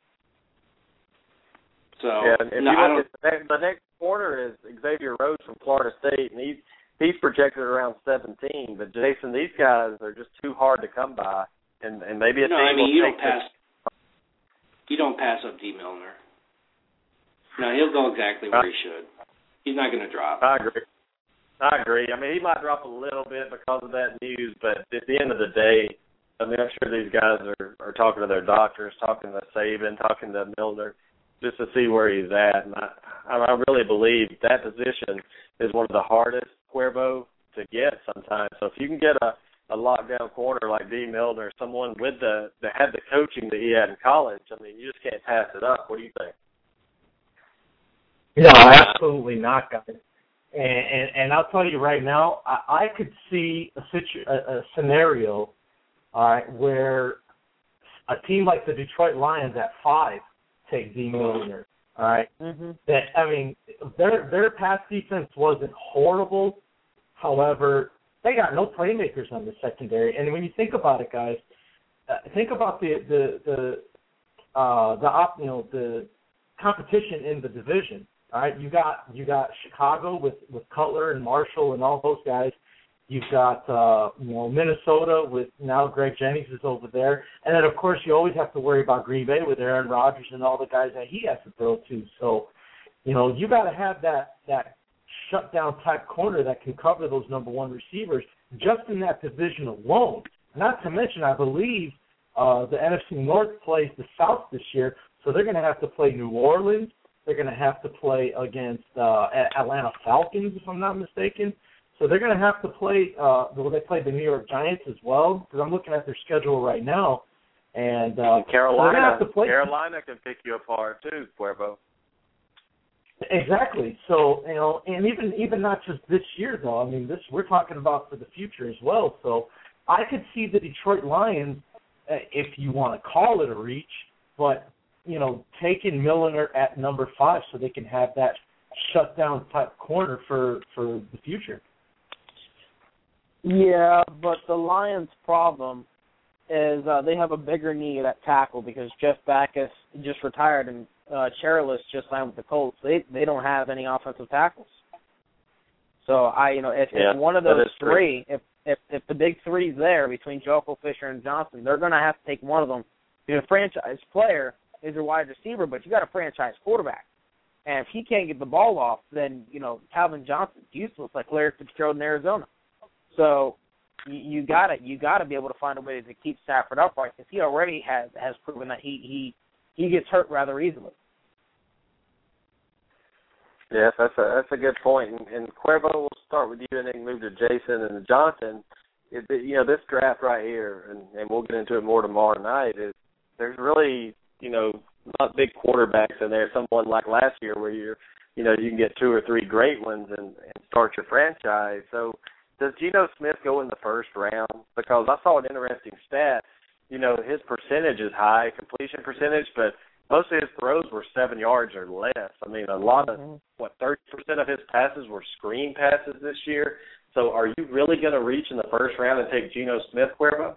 Speaker 5: So
Speaker 2: yeah, and if
Speaker 5: no,
Speaker 2: you
Speaker 5: I
Speaker 2: look
Speaker 5: don't.
Speaker 2: at the, next, the next corner is Xavier Rhodes from Florida State, and he's he's projected around seventeen. But Jason, these guys are just too hard to come by, and and maybe a
Speaker 5: No,
Speaker 2: team
Speaker 5: I mean
Speaker 2: will
Speaker 5: you
Speaker 2: take
Speaker 5: don't pass.
Speaker 2: this.
Speaker 5: You don't pass up D. Milner. No, he'll go exactly where he should. He's not going to drop.
Speaker 2: I agree. I agree. I mean, he might drop a little bit because of that news, but at the end of the day, I mean, I'm sure these guys are, are talking to their doctors, talking to Saban, talking to Milner, just to see where he's at. And I, I really believe that position is one of the hardest, Cuervo, to get sometimes. So if you can get a, a lockdown corner like D. Milner, someone with the that had the coaching that he had in college, I mean, you just can't pass it up. What do you think?
Speaker 4: No, absolutely not, guys. And, and, and I'll tell you right now, I, I could see a, situ, a, a scenario, all right, where a team like the Detroit Lions at five take D. Milner, all right.
Speaker 3: Mm-hmm.
Speaker 4: That I mean, their their pass defense wasn't horrible. However, they got no playmakers on the secondary. And when you think about it, guys, uh, think about the the the uh, the op, you know the competition in the division. All right, you got you got Chicago with, with Cutler and Marshall and all those guys. You've got uh, you know Minnesota with now Greg Jennings is over there, and then of course you always have to worry about Green Bay with Aaron Rodgers and all the guys that he has to throw to. So, you know you got to have that that shutdown type corner that can cover those number one receivers just in that division alone. Not to mention, I believe uh, the N F C North plays the South this year, so they're going to have to play New Orleans. They're going to have to play against uh, Atlanta Falcons, if I'm not mistaken. So they're going to have to play. Uh, well, they play the New York Giants as well, because I'm looking at their schedule right now, and, uh,
Speaker 2: and Carolina.
Speaker 4: So have to play.
Speaker 2: Carolina can pick you apart too, Cuervo.
Speaker 4: Exactly. So, you know, and even even not just this year though. I mean, this we're talking about for the future as well. So, I could see the Detroit Lions, uh, if you want to call it a reach, but you know, taking Milliner at number five so they can have that shutdown type corner for for the future.
Speaker 3: Yeah, but the Lions' problem is uh, they have a bigger need at tackle because Jeff Backus just retired and uh, Cherilus just signed with the Colts. They they don't have any offensive tackles. So I, you know, if,
Speaker 2: yeah,
Speaker 3: if one of those three,
Speaker 2: true.
Speaker 3: if if if the big three's there between Joko, Fisher, and Johnson, they're going to have to take one of them. Because a franchise player is a wide receiver, but you got a franchise quarterback. And if he can't get the ball off, then, you know, Calvin Johnson's useless like Larry Fitzgerald in Arizona. So you, you gotta you gotta be able to find a way to keep Stafford upright because he already has has proven that he he he gets hurt rather easily.
Speaker 2: Yes, that's a that's a good point. And, and Cuervo, we'll start with you and then move to Jason and Jonathan. It, you know, this draft right here, and, and we'll get into it more tomorrow night. Is there's really you know not big quarterbacks in there. Someone like last year where you're you know you can get two or three great ones and, and start your franchise. So does Geno Smith go in the first round? Because I saw an interesting stat. You know, his percentage is high, completion percentage, but most of his throws were seven yards or less. I mean, a lot of, what, thirty percent of his passes were screen passes this year. So are you really going to reach in the first round and take Geno Smith, Cuervo?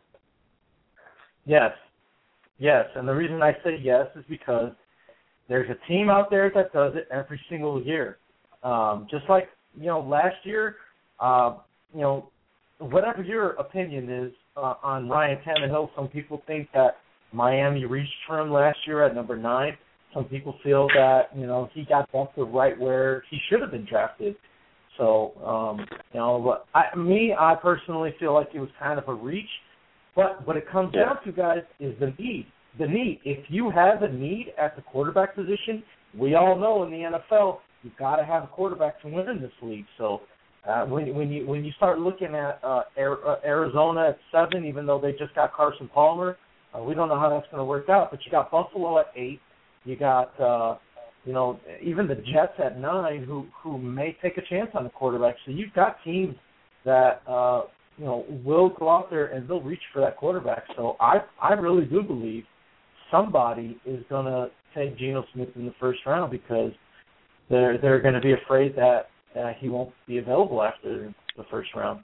Speaker 4: Yes. Yes, and the reason I say yes is because there's a team out there that does it every single year. Um, just like, you know, last year, uh, you know, whatever your opinion is uh, on Ryan Tannehill, some people think that Miami reached for him last year at number nine. Some people feel that, you know, he got bumped to right where he should have been drafted. So, um, you know, but I, me, I personally feel like it was kind of a reach. But what it comes
Speaker 2: yeah.
Speaker 4: down to, guys, is the need. The need. If you have a need at the quarterback position, we all know in the N F L, you've got to have a quarterback to win in this league. So uh, when, when you when you start looking at uh, Arizona at seven, even though they just got Carson Palmer, uh, we don't know how that's going to work out. But you got Buffalo at eight. You got, uh, you know, even the Jets at nine, who who may take a chance on the quarterback. So you've got teams that uh, you know will go out there and they'll reach for that quarterback. So I I really do believe somebody is going to take Geno Smith in the first round because they're they're going to be afraid that uh, he won't be available after the first round.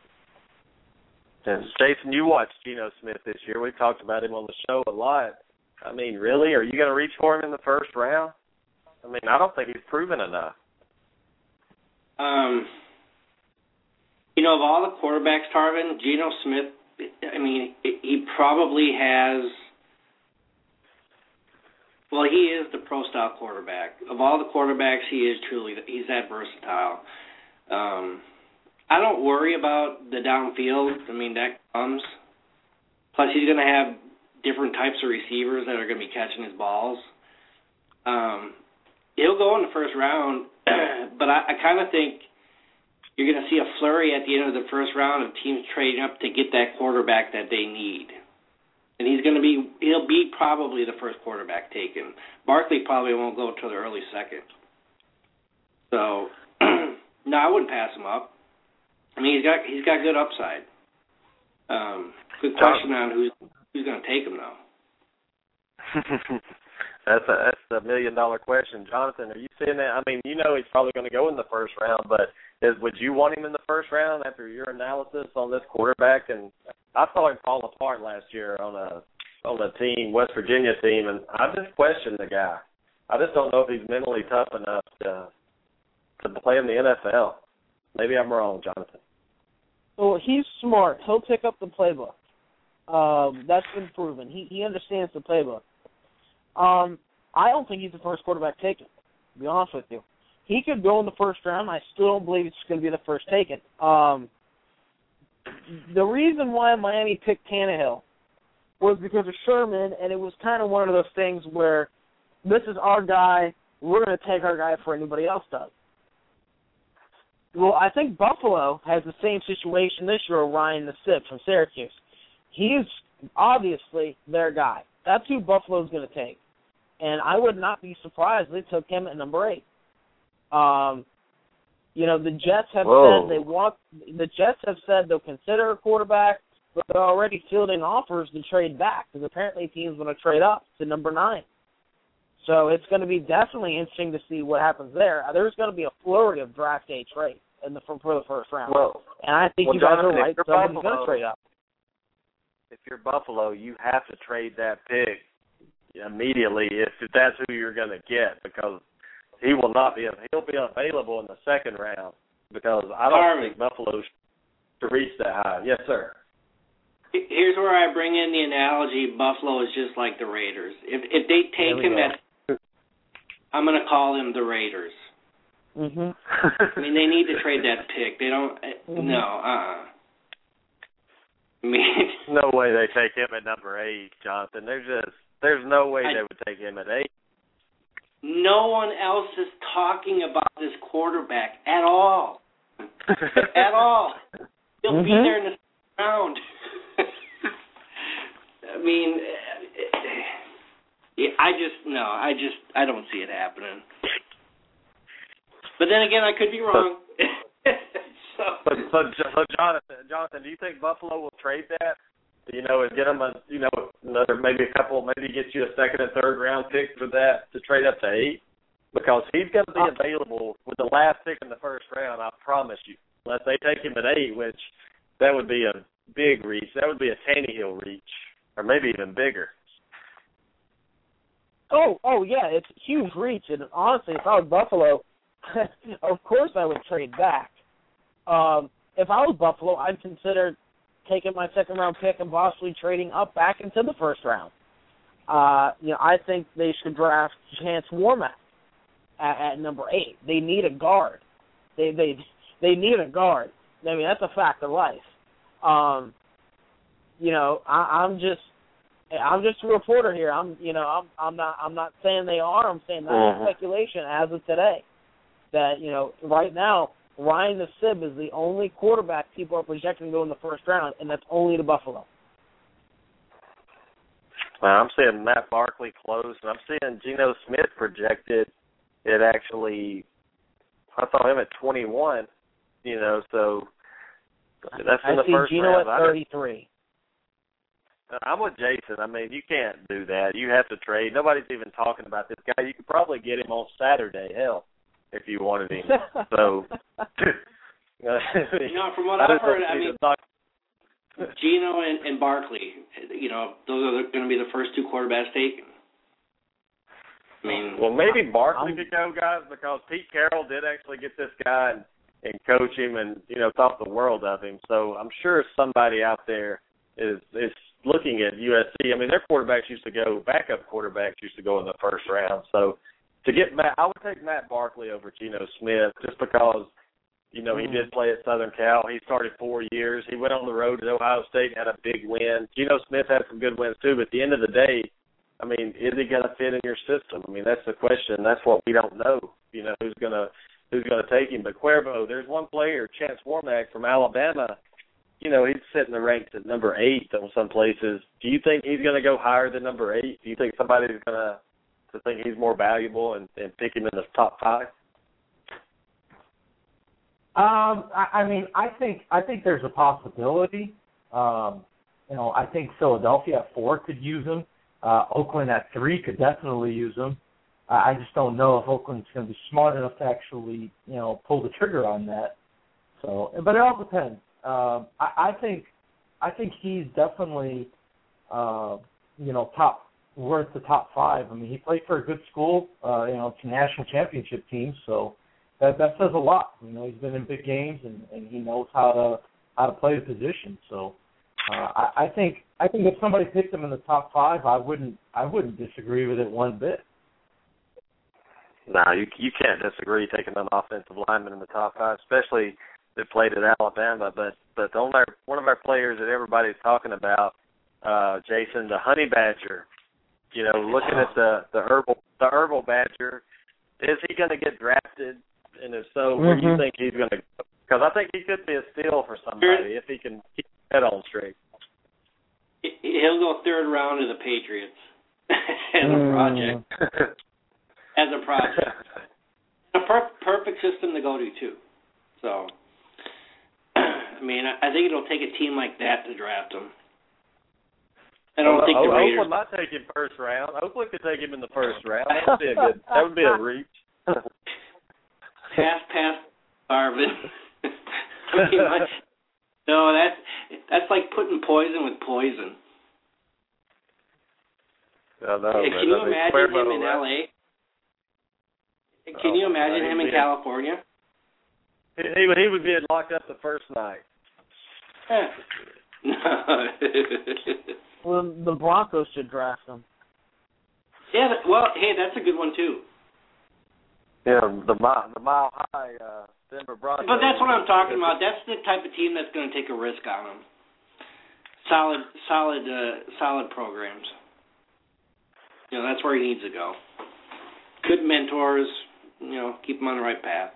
Speaker 2: And Jason, you watched Geno Smith this year. We've talked about him on the show a lot. I mean, really? Are you going to reach for him in the first round? I mean, I don't think he's proven enough.
Speaker 5: Um, you know, of all the quarterbacks, Tarvin, Geno Smith, I mean, he probably has, well, he is the pro-style quarterback. Of all the quarterbacks, he is truly, he's that versatile. Um, I don't worry about the downfield. I mean, that comes. Plus, he's going to have different types of receivers that are going to be catching his balls. Um, he'll go in the first round, but I, I kind of think you're going to see a flurry at the end of the first round of teams trading up to get that quarterback that they need. And he's going to be, he'll be probably the first quarterback taken. Barkley probably won't go until the early second. So, no, I wouldn't pass him up. I mean, he's got he's got good upside. Um, good question on who's who's going to take him though.
Speaker 2: that's a that's a million dollar question, Jonathan. Are you seeing that? I mean, you know he's probably going to go in the first round, but is, would you want him in the first round after your analysis on this quarterback? And I saw him fall apart last year on a on a team, West Virginia team, and I just questioned the guy. I just don't know if he's mentally tough enough to to play in the N F L. Maybe I'm wrong, Jonathan.
Speaker 3: Well, he's smart. He'll pick up the playbook. Um, that's been proven. He he understands the playbook. Um, I don't think he's the first quarterback taken, to be honest with you. He could go in the first round. I still don't believe it's going to be the first taken. Um, the reason why Miami picked Tannehill was because of Sherman, and it was kind of one of those things where this is our guy. We're going to take our guy before anybody else does. Well, I think Buffalo has the same situation this year with Ryan Nassib from Syracuse. He's obviously their guy. That's who Buffalo's going to take. And I would not be surprised if they took him at number eight. Um, you know, the Jets have
Speaker 2: Whoa.
Speaker 3: said they want the Jets have said they'll consider a quarterback, but they're already fielding offers to trade back because apparently teams going to trade up to number nine. So it's going to be definitely interesting to see what happens there. There's going to be a flurry of draft day trades in the for, for the first round,
Speaker 2: well,
Speaker 3: and I think
Speaker 2: well,
Speaker 3: you guys
Speaker 2: Jonathan,
Speaker 3: are right.
Speaker 2: if you're
Speaker 3: Somebody's
Speaker 2: Buffalo,
Speaker 3: going to trade up.
Speaker 2: If you're Buffalo, you have to trade that pick immediately if that's who you're going to get, because he will not be he'll be available in the second round, because I don't
Speaker 5: Harvey.
Speaker 2: think Buffalo should reach that high. Yes, sir.
Speaker 5: Here's where I bring in the analogy: Buffalo is just like the Raiders. If if they take him
Speaker 3: go.
Speaker 5: at, I'm going to call them the Raiders.
Speaker 3: Mhm.
Speaker 5: I mean, they need to trade that pick. They don't.
Speaker 3: Mm-hmm.
Speaker 5: No. Uh. I mean,
Speaker 2: no way they take him at number eight, Jonathan. There's just there's no way
Speaker 5: I,
Speaker 2: they would take him at eight.
Speaker 5: No one else is talking about this quarterback at all. At all. He'll
Speaker 3: mm-hmm.
Speaker 5: be there in the second round. I mean, I just no, I just I don't see it happening. But then again, I could be wrong. so,
Speaker 2: but so, so Jonathan, Jonathan, do you think Buffalo will trade that? You know, and get them a you know another maybe a couple maybe get you a second and third round pick for that to trade up to eight, because he's going to be available with the last pick in the first round. I promise you, unless they take him at eight, which that would be a big reach. That would be a Tannehill reach, or maybe even bigger.
Speaker 3: Oh, oh yeah, it's a huge reach, and honestly, if I was Buffalo, of course I would trade back. Um, if I was Buffalo, I'd consider taking my second round pick and possibly trading up back into the first round. Uh, you know, I think they should draft Chance Warmack at, at number eight. They need a guard. They they they need a guard. I mean, that's a fact of life. Um, you know, I, I'm just. I'm just a reporter here. I'm, you know, I'm, I'm not, I'm not saying they are. I'm saying that's
Speaker 2: uh-huh.
Speaker 3: speculation as of today. That you know, right now, Ryan Nassib is the only quarterback people are projecting to go in the first round, and that's only to Buffalo.
Speaker 2: Well, I'm seeing Matt Barkley close, and I'm seeing Geno Smith projected. It actually, I saw him at twenty-one. You know, so that's in
Speaker 3: I
Speaker 2: the
Speaker 3: see
Speaker 2: first
Speaker 3: Geno
Speaker 2: round.
Speaker 3: at thirty-three.
Speaker 2: I'm with Jason. I mean, you can't do that. You have to trade. Nobody's even talking about this guy. You could probably get him on Saturday, hell, if you wanted him. So,
Speaker 5: you know, from what I've heard, I mean,
Speaker 2: talk.
Speaker 5: Geno and, and Barkley, you know, those are going to be the first two quarterbacks taken. I mean,
Speaker 2: well, maybe Barkley
Speaker 3: I'm,
Speaker 2: could go, guys, because Pete Carroll did actually get this guy and, and coach him, and you know, thought the world of him. So I'm sure somebody out there is is. looking at U S C. I mean, their quarterbacks used to go, backup quarterbacks used to go in the first round. So to get Matt, I would take Matt Barkley over Geno Smith just because, you know, he did play at Southern Cal. He started four years. He went on the road to Ohio State and had a big win. Geno Smith had some good wins too, but at the end of the day, I mean, is he going to fit in your system? I mean, that's the question. That's what we don't know, you know, who's going to who's going to take him. But Cuervo, there's one player, Chance Warmack from Alabama. You know, he's sitting the ranks at number eight on some places. Do you think he's going to go higher than number eight? Do you think somebody's going to to think he's more valuable and, and pick him in the top five?
Speaker 4: Um, I, I mean, I think I think there's a possibility. Um, you know, I think Philadelphia at four could use him. Uh, Oakland at three could definitely use him. Uh, I just don't know if Oakland's going to be smart enough to actually, you know, pull the trigger on that. So, but it all depends. Um, I, I think I think he's definitely, uh, you know, top worth the top five. I mean, he played for a good school. Uh, you know, it's a national championship team, so that that says a lot. You know, he's been in big games and, and he knows how to how to play the position. So uh, I, I think I think if somebody picked him in the top five, I wouldn't I wouldn't disagree with it one bit.
Speaker 2: No, you you can't disagree taking an offensive lineman in the top five, especially that played at Alabama, but but on our, one of our players that everybody's talking about, uh, Jason, the honey badger. You know, looking at the the herbal the herbal badger, is he going to get drafted? And if so, where do you think he's going to go? Because I think he could be a steal for somebody if he can keep his head on straight.
Speaker 5: He'll go third round to the Patriots as a project. as a project. A per- perfect system to go to, too. So, I mean, I think it'll take a team like that to draft him. I don't
Speaker 2: well,
Speaker 5: think the Raiders.
Speaker 2: Oakland might take him first round. Oakland could take him in the first round. That would be a good. That would be a reach.
Speaker 5: Pass, pass, Marvin. No, that's that's like putting poison with poison.
Speaker 2: I know,
Speaker 5: hey, can you
Speaker 2: I mean,
Speaker 5: imagine him in
Speaker 2: right?
Speaker 5: L A? Can
Speaker 2: oh,
Speaker 5: you imagine
Speaker 2: God,
Speaker 5: him in
Speaker 2: be,
Speaker 5: California?
Speaker 2: He, he would he would be locked up the first night.
Speaker 3: Well, the Broncos should draft him.
Speaker 5: Yeah, well, hey, that's a good one too.
Speaker 2: Yeah, the mile, the mile high uh, Denver Broncos.
Speaker 5: But that's what I'm talking about. That's the type of team that's going to take a risk on him. Solid, solid, uh, solid programs. You know, that's where he needs to go. Good mentors. You know, keep him on the right path.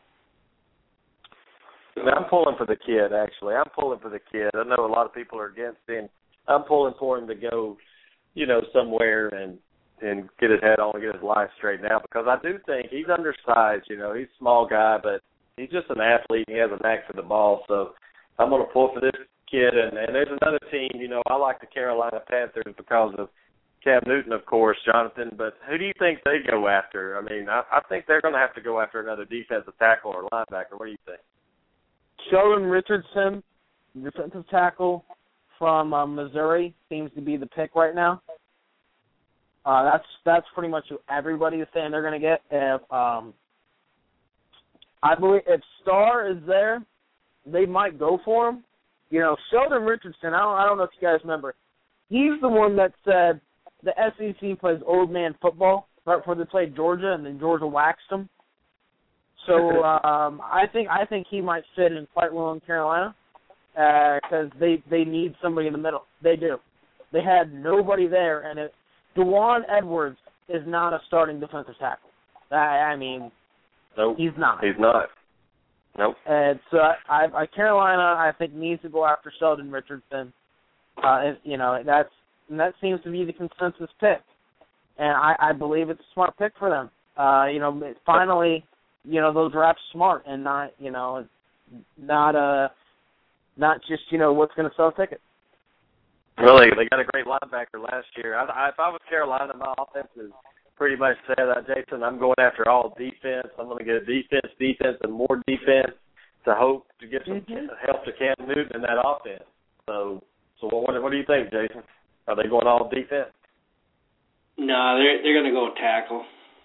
Speaker 5: So.
Speaker 2: I'm pulling for the kid. Actually, I'm pulling for the kid. I know a lot of people are against him. I'm pulling for him to go, you know, somewhere and. and get his head on and get his life straightened out, because I do think he's undersized. You know, he's a small guy, but he's just an athlete. And he has a knack for the ball. So I'm going to pull for this kid. And, and there's another team, you know, I like the Carolina Panthers because of Cam Newton, of course, Jonathan. But who do you think they go after? I mean, I, I think they're going to have to go after another defensive tackle or linebacker. What do you think?
Speaker 3: Sheldon Richardson, defensive tackle from uh, Missouri, seems to be the pick right now. Uh, that's that's pretty much who everybody is saying they're going to get. If um, I believe if Starr is there, they might go for him. You know, Sheldon Richardson. I don't I don't know if you guys remember. He's the one that said the S E C plays old man football right before they played Georgia, and then Georgia waxed them. So um, I think I think he might fit in quite well in Carolina because uh, they they need somebody in the middle. They do. They had nobody there, and it. Dewan Edwards is not a starting defensive tackle. I, I mean,
Speaker 2: nope,
Speaker 3: he's not.
Speaker 2: He's not. Nope.
Speaker 3: And so I, I, Carolina, I think, needs to go after Sheldon Richardson. Uh, and, you know, that's and that seems to be the consensus pick, and I, I believe it's a smart pick for them. Uh, you know, finally, you know, they'll draft smart and not, you know, not uh, not just you know what's going to sell tickets.
Speaker 2: Well, they, they got a great linebacker last year. I, I, if I was Carolina, my offense is pretty much said, uh, Jason, I'm going after all defense. I'm going to get defense, defense, and more defense to hope to get some mm-hmm. help to Cam Newton in that offense. So, so what, what do you think, Jason? Are they going all defense?
Speaker 5: No, they're they're going to go tackle.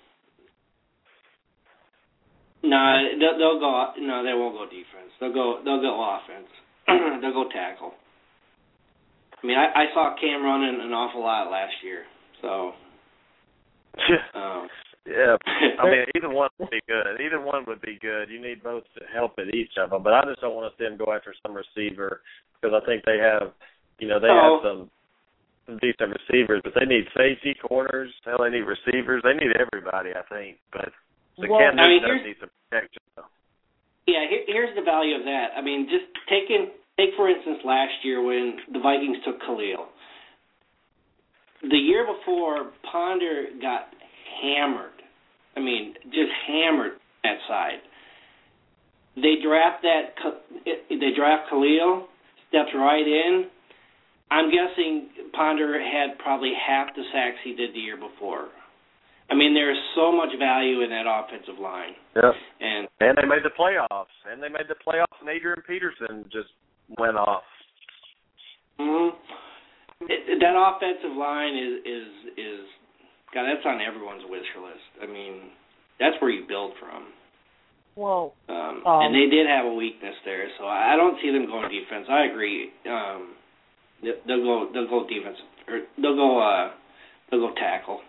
Speaker 5: No, they'll, they'll go. No, they won't go defense. They'll go. They'll go offense. They'll go tackle. I mean, I, I saw Cam running an awful lot last year, so. Um,
Speaker 2: yeah, I mean, either one would be good. Either one would be good. You need both to help at each of them, but I just don't want to see them go after some receiver because I think they have, you know, they
Speaker 5: oh.
Speaker 2: have some, some decent receivers, but they need safety, corners, hell, they need receivers. They need everybody, I think. But the
Speaker 5: well,
Speaker 2: Cam
Speaker 5: I mean,
Speaker 2: Newton does need some protection, though.
Speaker 5: Yeah, here, here's the value of that. I mean, just taking. Take, for instance, last year when the Vikings took Khalil. The year before, Ponder got hammered. I mean, just hammered that side. They draft that. They draft Khalil, steps right in. I'm guessing Ponder had probably half the sacks he did the year before. I mean, there's so much value in that offensive line.
Speaker 2: Yeah.
Speaker 5: And
Speaker 2: and they made the playoffs. And they made the playoffs, and Adrian Peterson just went off.
Speaker 5: Mm-hmm. It, that offensive line is, is is God. That's on everyone's wish list. I mean, that's where you build from.
Speaker 3: Well,
Speaker 5: um,
Speaker 3: um,
Speaker 5: and they did have a weakness there, so I don't see them going defense. I agree. Um, they'll go. They'll go defense, or they'll go. Uh, they'll go tackle.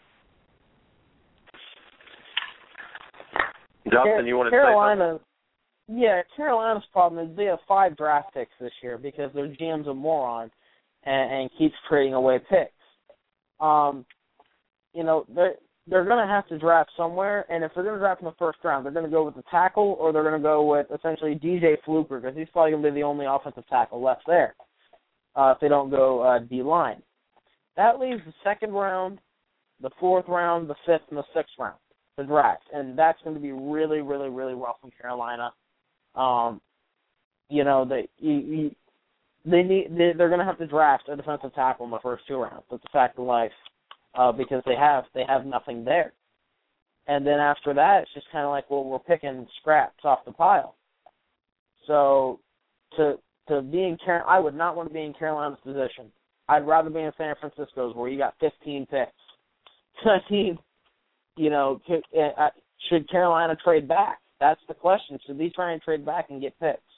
Speaker 2: Justin, you want to
Speaker 3: Carolina,
Speaker 2: say something?
Speaker 3: Yeah, Carolina's problem is they have five draft picks this year because their G M's a moron and, and keeps trading away picks. Um, you know, they're going to have to draft somewhere, and if they're going to draft in the first round, they're going to go with the tackle or they're going to go with essentially D J Fluker because he's probably going to be the only offensive tackle left there uh, if they don't go uh, D-line. That leaves the second round, the fourth round, the fifth, and the sixth round to draft, and that's going to be really, really, really rough in Carolina. Um, you know, they you, you, they need they, they're going to have to draft a defensive tackle in the first two rounds. That's a fact of life uh, because they have they have nothing there. And then after that, it's just kind of like, well, we're picking scraps off the pile. So to to be in Car- I would not want to be in Carolina's position. I'd rather be in San Francisco's where you got fifteen picks. I mean, you know, should Carolina trade back? That's the question. Should they try and trade back and get picks?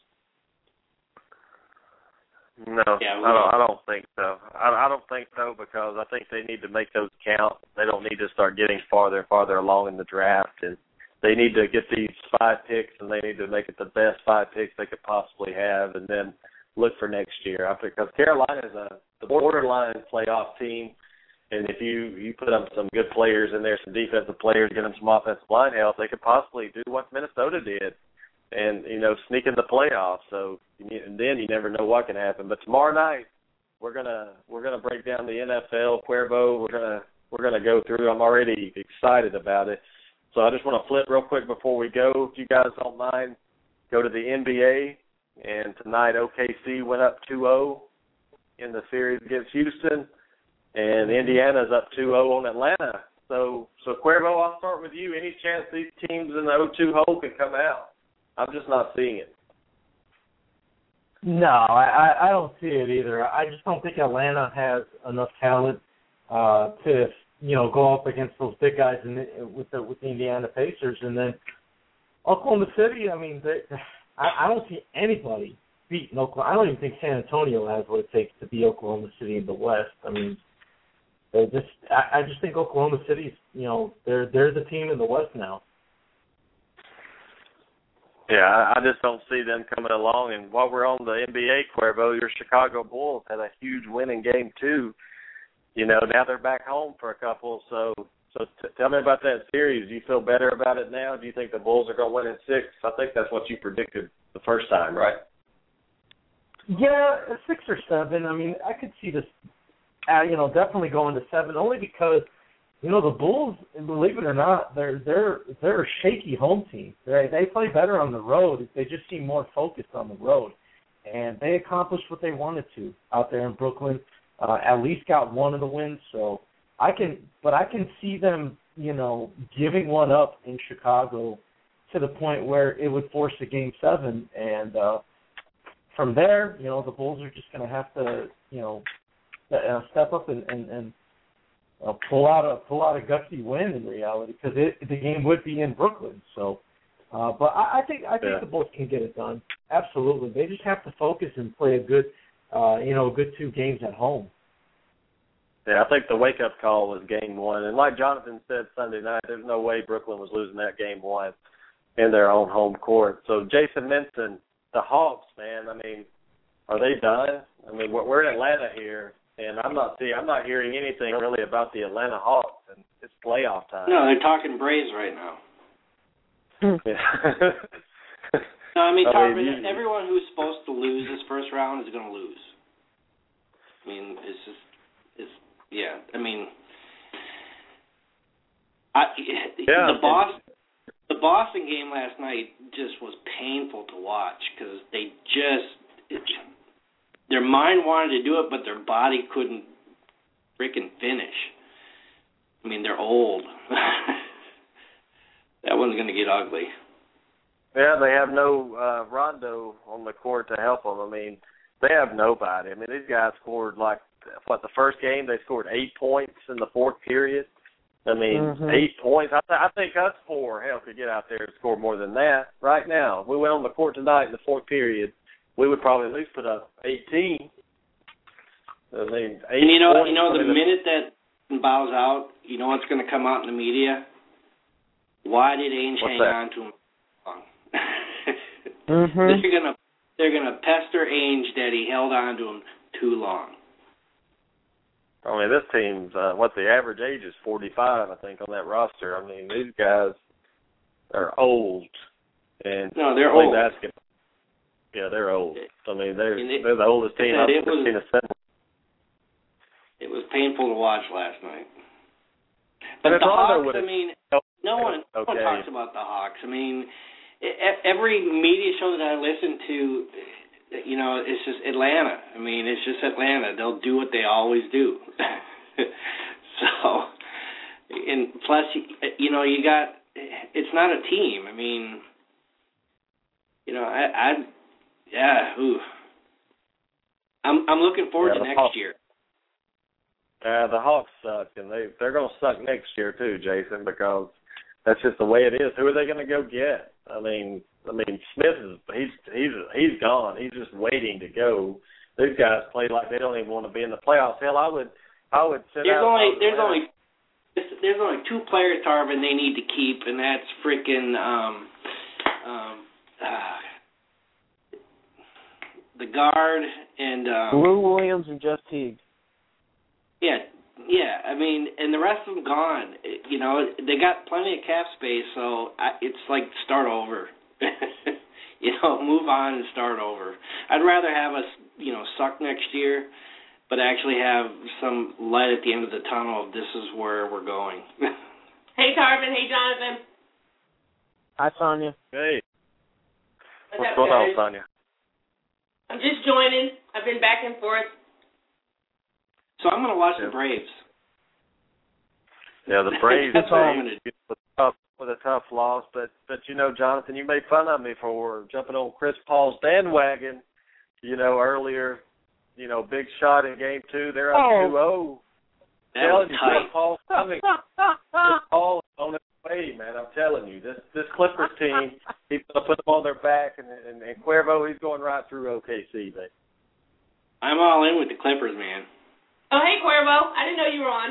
Speaker 2: No, yeah, I don't. I don't think so. I, I don't think so because I think they need to make those count. They don't need to start getting farther and farther along in the draft, and they need to get these five picks, and they need to make it the best five picks they could possibly have, and then look for next year. I think because Carolina is a the borderline playoff team, and if you you put up some good players in there, some defensive players, get them some offensive line help, they could possibly do what Minnesota did. And, you know, sneak in the playoffs. So and then you never know what can happen. But tomorrow night we're gonna we're gonna break down the N F L, Cuervo. We're gonna we're gonna go through. I'm already excited about it. So I just want to flip real quick before we go. If you guys don't mind, go to the N B A. And tonight O K C went up two oh in the series against Houston, and Indiana's up two oh on Atlanta. So so Cuervo, I'll start with you. Any chance these teams in the oh two hole could come out? I'm just not seeing it.
Speaker 4: No, I, I don't see it either. I just don't think Atlanta has enough talent uh, to, you know, go up against those big guys in the, with the with the Indiana Pacers. And then Oklahoma City, I mean, they, I, I don't see anybody beating Oklahoma. I don't even think San Antonio has what it takes to beat Oklahoma City in the West. I mean, they just I, I just think Oklahoma City's, you know, they're they're the team in the West now.
Speaker 2: Yeah, I just don't see them coming along. And while we're on the N B A, Cuervo, your Chicago Bulls had a huge win in Game Two. You know, now they're back home for a couple. So, so t- tell me about that series. Do you feel better about it now? Do you think the Bulls are going to win in six? I think that's what you predicted the first time, right?
Speaker 4: Yeah, six or seven. I mean, I could see this, uh, you know, definitely going to seven, only because. You know, the Bulls, believe it or not, they're they're they're a shaky home team. They they play better on the road. They just seem more focused on the road, and they accomplished what they wanted to out there in Brooklyn. Uh, at least got one of the wins. So I can, but I can see them, you know, giving one up in Chicago to the point where it would force a game seven, and uh, from there, you know, the Bulls are just going to have to, you know, uh, step up and and. and Uh, pull out a pull out a gutsy win in reality because the game would be in Brooklyn. So, uh, but I, I think I think
Speaker 2: yeah.
Speaker 4: the Bulls can get it done. Absolutely, they just have to focus and play a good, uh, you know, good two games at home.
Speaker 2: Yeah, I think the wake up call was game one, and like Jonathan said Sunday night, there's no way Brooklyn was losing that game one in their own home court. So Jason mentioned the Hawks, man. I mean, are they done? I mean, we're, we're in Atlanta here. And I'm not see, I'm not hearing anything really about the Atlanta Hawks, and it's playoff time.
Speaker 5: No, they're talking Braves right now.
Speaker 2: Yeah.
Speaker 5: No, I mean,
Speaker 2: I
Speaker 5: Tarvin,
Speaker 2: mean, you,
Speaker 5: everyone who's supposed to lose this first round is going to lose. I mean, it's just, it's yeah. I mean, I
Speaker 2: yeah,
Speaker 5: the Boston the Boston game last night just was painful to watch because they just. It, Their mind wanted to do it, but their body couldn't freaking finish. I mean, they're old. That one's going to get ugly.
Speaker 2: Yeah, they have no uh, Rondo on the court to help them. I mean, they have nobody. I mean, these guys scored like, what, the first game they scored eight points in the fourth period. I mean, mm-hmm. eight points. I, th- I think us four, hell, could get out there and score more than that right now. If we went on the court tonight in the fourth period, we would probably at least put up eighteen. I mean, eight
Speaker 5: and you know,
Speaker 2: points,
Speaker 5: you know, the
Speaker 2: I mean,
Speaker 5: minute that bows out, you know what's going to come out in the media? Why did Ainge hang
Speaker 2: that?
Speaker 5: on to him so long?
Speaker 3: mm-hmm.
Speaker 5: They're gonna, they're gonna pester Ainge that he held on to him too long.
Speaker 2: I mean, this team's, uh, what, the average age is forty-five, I think, on that roster. I mean, these guys are old. And
Speaker 5: no, they're
Speaker 2: play
Speaker 5: old.
Speaker 2: Basketball. Yeah, they're old. I mean, they're,
Speaker 5: it,
Speaker 2: they're the oldest team I've ever
Speaker 5: was,
Speaker 2: seen assemble.
Speaker 5: It was painful to watch last night.
Speaker 2: But
Speaker 5: the Hawks,
Speaker 2: I
Speaker 5: mean, no one, no
Speaker 2: okay.
Speaker 5: one talks about the Hawks. I mean, every media show that I listen to, you know, it's just Atlanta. I mean, it's just Atlanta. They'll do what they always do. So, and plus, you know, you got, it's not a team. I mean, you know, I, I yeah, ooh. I'm I'm looking forward
Speaker 2: yeah,
Speaker 5: to next
Speaker 2: Hawks,
Speaker 5: year.
Speaker 2: Uh, the Hawks suck, and they they're going to suck next year too, Jason, because that's just the way it is. Who are they going to go get? I mean, I mean Smith is he's he's he's gone. He's just waiting to go. These guys play like they don't even want to be in the playoffs. Hell, I would I would sit
Speaker 5: there's
Speaker 2: out.
Speaker 5: Only, there's only there's only two players, Tarvin, they need to keep, and that's freaking um um. Uh, the guard and um,
Speaker 3: Lou Williams and Jeff Teague.
Speaker 5: Yeah, yeah. I mean, and the rest of them gone. You know, they got plenty of cap space, so I, it's like start over. You know, move on and start over. I'd rather have us, you know, suck next year, but actually have some light at the end of the tunnel of this is where we're going.
Speaker 6: Hey, Tarvin. Hey, Jonathan.
Speaker 3: Hi, Sonia.
Speaker 2: Hey.
Speaker 6: What's,
Speaker 2: What's
Speaker 6: up,
Speaker 2: going
Speaker 6: guys?
Speaker 2: on, Sonia?
Speaker 6: I'm just joining. I've been back and forth.
Speaker 5: So I'm going to watch
Speaker 2: yeah.
Speaker 5: the Braves.
Speaker 2: Yeah, the Braves.
Speaker 5: That's all I'm going to do.
Speaker 2: With a, tough, with a tough loss, but but you know, Jonathan, you made fun of me for jumping on Chris Paul's bandwagon. You know, earlier, you know, big shot in Game Two. They're up two oh.
Speaker 5: That was
Speaker 2: you,
Speaker 5: tight.
Speaker 2: Chris Paul's coming. Chris Paul is on his way, man. I'm telling you, this this Clippers team, he's going to put them on their back, and, and and Cuervo, he's going right through O K C, baby.
Speaker 5: I'm all in with the Clippers, man.
Speaker 6: Oh, hey, Cuervo. I didn't know you were on.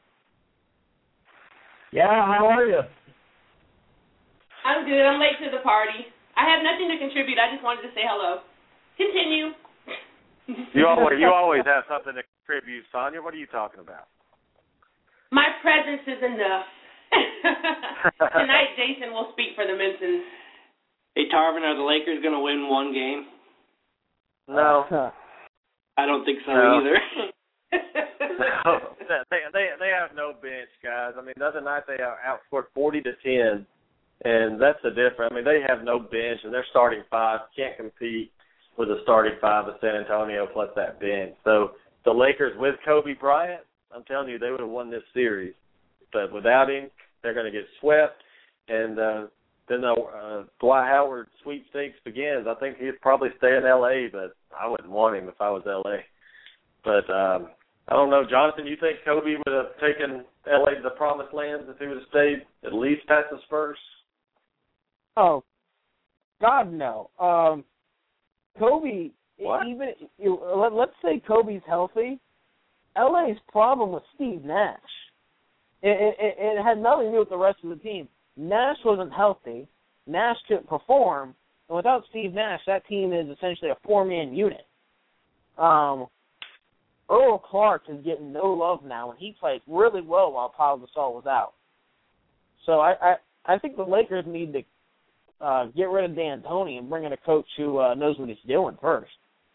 Speaker 4: Yeah, how are you?
Speaker 6: I'm good. I'm late to the party. I have nothing to contribute. I just wanted to say hello. Continue.
Speaker 2: You always you always have something to contribute, Sonia. What are you talking about?
Speaker 6: My presence is enough. Tonight, Jason will speak for the Mensons.
Speaker 5: Hey, Tarvin, are the Lakers going to win one game?
Speaker 2: No.
Speaker 5: I don't think so
Speaker 2: no.
Speaker 5: either.
Speaker 2: No, they they they have no bench, guys. I mean, the other night they outscored forty to ten, and that's the difference. I mean, they have no bench, and their starting five can't compete with the starting five of San Antonio plus that bench. So the Lakers with Kobe Bryant, I'm telling you, they would have won this series. But without him, they're going to get swept, and uh, then the uh, Dwight Howard sweepstakes begins. I think he'd probably stay in L A, but I wouldn't want him if I was L A. But um, I don't know, Jonathan, you think Kobe would have taken L A to the promised land if he would have stayed at least past the Spurs?
Speaker 3: Oh, God, no. Um, Kobe,
Speaker 2: what?
Speaker 3: even you, let, let's say Kobe's healthy, L A's problem was Steve Nash. It, it, it had nothing to do with the rest of the team. Nash wasn't healthy. Nash couldn't perform. And without Steve Nash, that team is essentially a four-man unit. Um, Earl Clark is getting no love now, and he played really well while Paul Gasol was out. So I, I, I think the Lakers need to uh, get rid of D'Antoni and bring in a coach who uh, knows what he's doing first.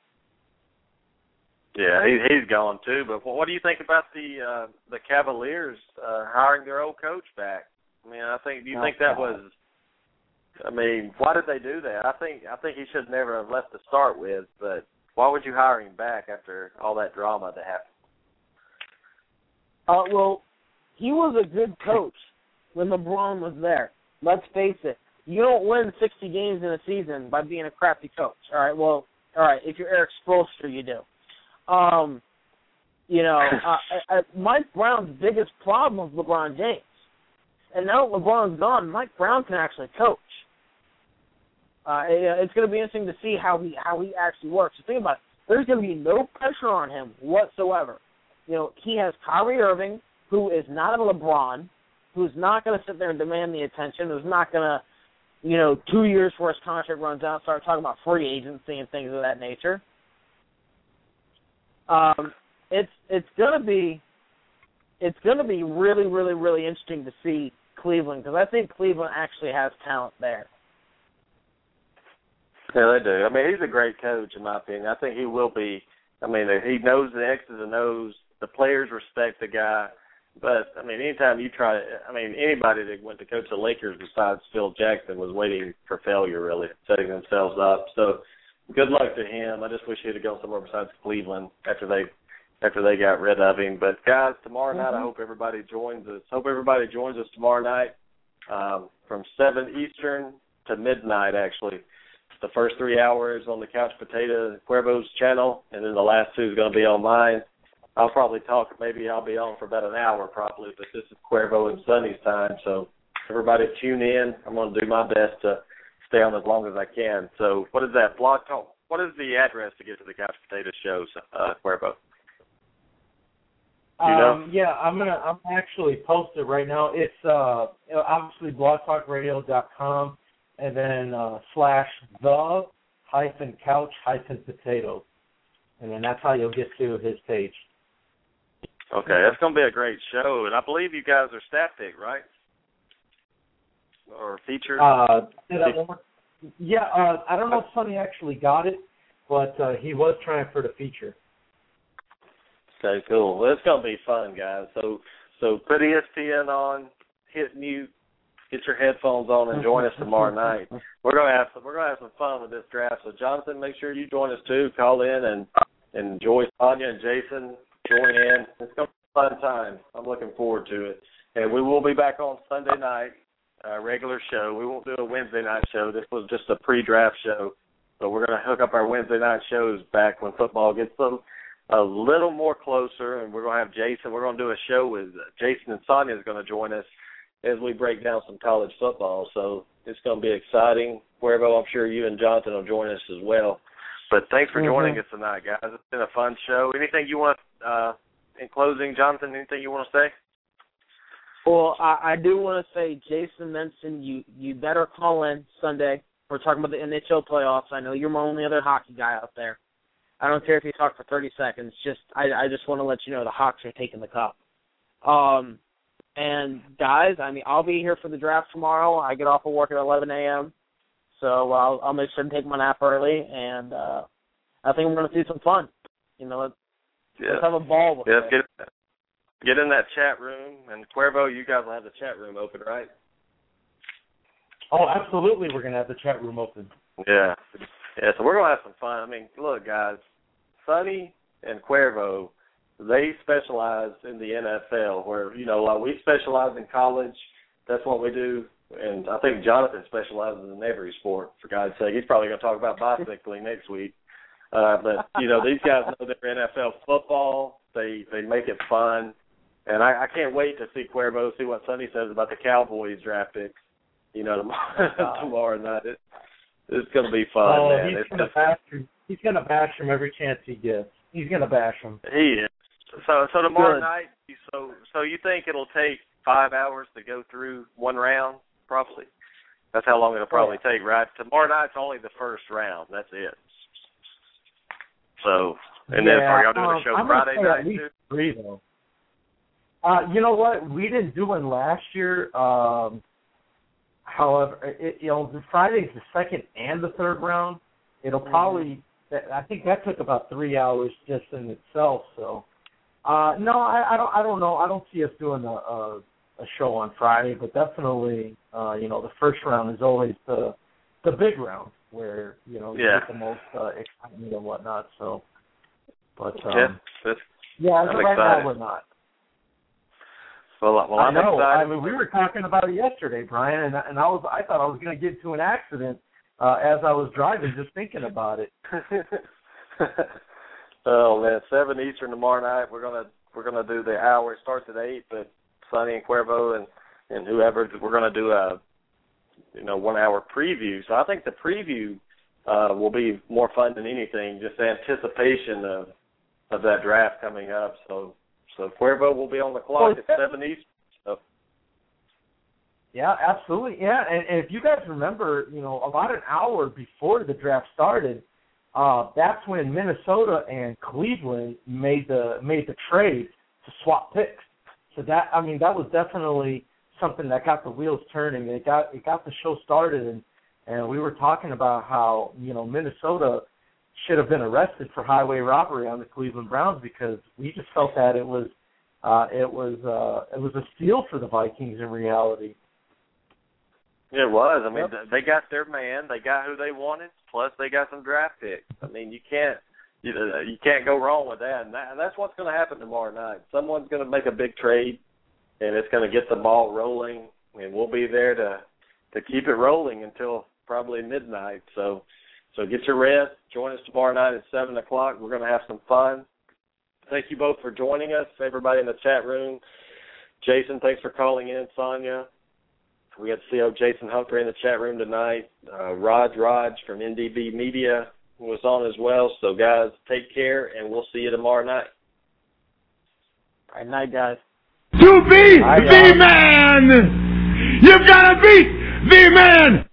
Speaker 2: Yeah, he, he's gone too. But what do you think about the uh, the Cavaliers uh, hiring their old coach back? I mean, I think. Do you
Speaker 3: oh,
Speaker 2: think that
Speaker 3: God.
Speaker 2: was? I mean, why did they do that? I think I think he should never have left to start with. But why would you hire him back after all that drama that happened?
Speaker 3: Uh, well, he was a good coach when LeBron was there. Let's face it. You don't win sixty games in a season by being a crappy coach. All right, well, all right, if you're Eric Spoelstra, you do. Um, you know, uh, I, I, Mike Brown's biggest problem was LeBron James. And now that LeBron's gone, Mike Brown can actually coach. Uh, it, it's going to be interesting to see how he how he actually works. So think about it. There's going to be no pressure on him whatsoever. You know, he has Kyrie Irving, who is not a LeBron, who's not going to sit there and demand the attention, who's not going to, you know, two years before his contract runs out, start talking about free agency and things of that nature. Um, it's it's going to be it's going to be really, really, really interesting to see Cleveland, because I think Cleveland actually has talent there.
Speaker 2: Yeah, they do. I mean, he's a great coach, in my opinion. I think he will be. I mean, he knows the X's and O's. The players respect the guy. But, I mean, anytime you try to – I mean, anybody that went to coach the Lakers besides Phil Jackson was waiting for failure, really, setting themselves up. So, good luck to him. I just wish he'd have gone somewhere besides Cleveland after they after they got rid of him. But, guys, tomorrow night, I hope everybody joins us. Hope everybody joins us tomorrow night um, from seven Eastern to midnight, actually. The first three hours on the Couch Potato Cuervo's channel, and then the last two is going to be on mine. I'll probably talk, maybe I'll be on for about an hour probably, but this is Cuervo and Sonny's time, so everybody tune in. I'm going to do my best to stay on as long as I can. So what is that, Blog Talk? What is the address to get to the Couch Potato shows, uh, Cuervo? You know?
Speaker 4: Um, yeah, I'm gonna. I'm actually posted right now. It's uh, obviously blog talk radio dot com. And then uh, slash the hyphen couch hyphen potato. And then that's how you'll get to his page.
Speaker 2: Okay, that's going to be a great show. And I believe you guys are staff pick, right? Or featured?
Speaker 4: Uh, yeah, uh, I don't know if Sonny actually got it, but uh, he was trying for the feature.
Speaker 2: Okay, cool. Well, it's going to be fun, guys. So, so put E S P N on, hit mute. Get your headphones on and join us tomorrow night. We're gonna have some, we're gonna have some fun with this draft. So Jonathan, make sure you join us too. Call in and and enjoy. Sonia and Jason join in. It's gonna be a fun time. I'm looking forward to it. And we will be back on Sunday night, uh, regular show. We won't do a Wednesday night show. This was just a pre-draft show. So we're gonna hook up our Wednesday night shows back when football gets a, a little more closer. And we're gonna have Jason. We're gonna do a show with Jason and Sonia is gonna join us as we break down some college football. So it's going to be exciting. Cuervo, I'm sure you and Jonathan will join us as well. But thanks for joining mm-hmm. us tonight, guys. It's been a fun show. Anything you want, uh, in closing, Jonathan, anything you want to say?
Speaker 3: Well, I, I do want to say, Jason mentioned you, you better call in Sunday. We're talking about the N H L playoffs. I know you're my only other hockey guy out there. I don't care if you talk for thirty seconds. Just I, I just want to let you know the Hawks are taking the cup. Um, And, guys, I mean, I'll be here for the draft tomorrow. I get off of work at eleven a.m., so I'll, I'll make sure to take my nap early, and uh, I think we're going to see some fun. You know, let's,
Speaker 2: yeah.
Speaker 3: let's have a ball with
Speaker 2: yeah,
Speaker 3: it.
Speaker 2: Get, get in that chat room, and Cuervo, you guys will have the chat room open, right?
Speaker 4: Oh, absolutely, we're going to have the chat room open.
Speaker 2: Yeah. Yeah, so we're going to have some fun. I mean, look, guys, Sonny and Cuervo, they specialize in the N F L, where, you know, like we specialize in college. That's what we do. And I think Jonathan specializes in every sport, for God's sake. He's probably going to talk about bicycling next week. Uh, but, you know, these guys know their N F L football. They they make it fun. And I, I can't wait to see Cuervo, see what Sonny says about the Cowboys draft picks, you know, tomorrow, tomorrow night. It, it's going to be fun,
Speaker 4: oh,
Speaker 2: man.
Speaker 4: He's
Speaker 2: it's
Speaker 4: going to bash him. He's going to bash him every chance he gets. He's going to bash him.
Speaker 2: He is. So so tomorrow
Speaker 3: Good.
Speaker 2: night, so so you think it'll take five hours to go through one round, probably? That's how long it'll probably
Speaker 4: yeah.
Speaker 2: take, right? Tomorrow night's only the first round. That's it. So, and
Speaker 4: yeah,
Speaker 2: then are y'all doing
Speaker 4: um,
Speaker 2: a show
Speaker 4: I'm
Speaker 2: Friday
Speaker 4: gonna say
Speaker 2: night
Speaker 4: at least
Speaker 2: too?
Speaker 4: Three, though. Uh, you know what? We didn't do one last year. Um, however, it, you know, the Friday's the second and the third round. It'll probably, mm-hmm. I think that took about three hours just in itself, so. Uh, no, I, I don't. I don't know. I don't see us doing a, a, a show on Friday, but definitely, uh, you know, the first round is always the the big round where you know you
Speaker 2: yeah.
Speaker 4: get the most uh, excitement and whatnot. So, but um,
Speaker 2: yeah, that's,
Speaker 4: yeah, as
Speaker 2: I'm
Speaker 4: of right
Speaker 2: excited.
Speaker 4: now we're not.
Speaker 2: Well, well
Speaker 4: I
Speaker 2: I'm
Speaker 4: know.
Speaker 2: excited.
Speaker 4: I mean, we were talking about it yesterday, Brian, and and I was I thought I was going to get into an accident uh, as I was driving, just thinking about it.
Speaker 2: Oh man, seven Eastern tomorrow night. We're gonna we're gonna do the hour. It starts at eight, but Sonny and Cuervo and, and whoever we're gonna do a you know one hour preview. So I think the preview uh, will be more fun than anything. Just the anticipation of of that draft coming up. So so Cuervo will be on the clock at seven Eastern. So.
Speaker 4: Yeah, absolutely. Yeah, and, and if you guys remember, you know, about an hour before the draft started. Uh, that's when Minnesota and Cleveland made the made the trade to swap picks. So that, I mean, that was definitely something that got the wheels turning. It got it got the show started, and and we were talking about how, you know, Minnesota should have been arrested for highway robbery on the Cleveland Browns, because we just felt that it was uh, it was uh, it was a steal for the Vikings in reality.
Speaker 2: It was. I mean,
Speaker 4: Yep.
Speaker 2: they got their man. They got who they wanted. Plus, they got some draft picks. I mean, you can't you, you can't go wrong with that. And that, that's what's going to happen tomorrow night. Someone's going to make a big trade, and it's going to get the ball rolling, and we'll be there to to keep it rolling until probably midnight. So, so get your rest. Join us tomorrow night at seven o'clock. We're going to have some fun. Thank you both for joining us. Everybody in the chat room. Jason, thanks for calling in. Sonia. We got C O Jason Humphrey in the chat room tonight. Uh, Raj Raj from N D B Media was on as well. So, guys, take care, and we'll see you tomorrow night.
Speaker 3: All right, night, guys.
Speaker 7: To be the man, you've got to beat the man.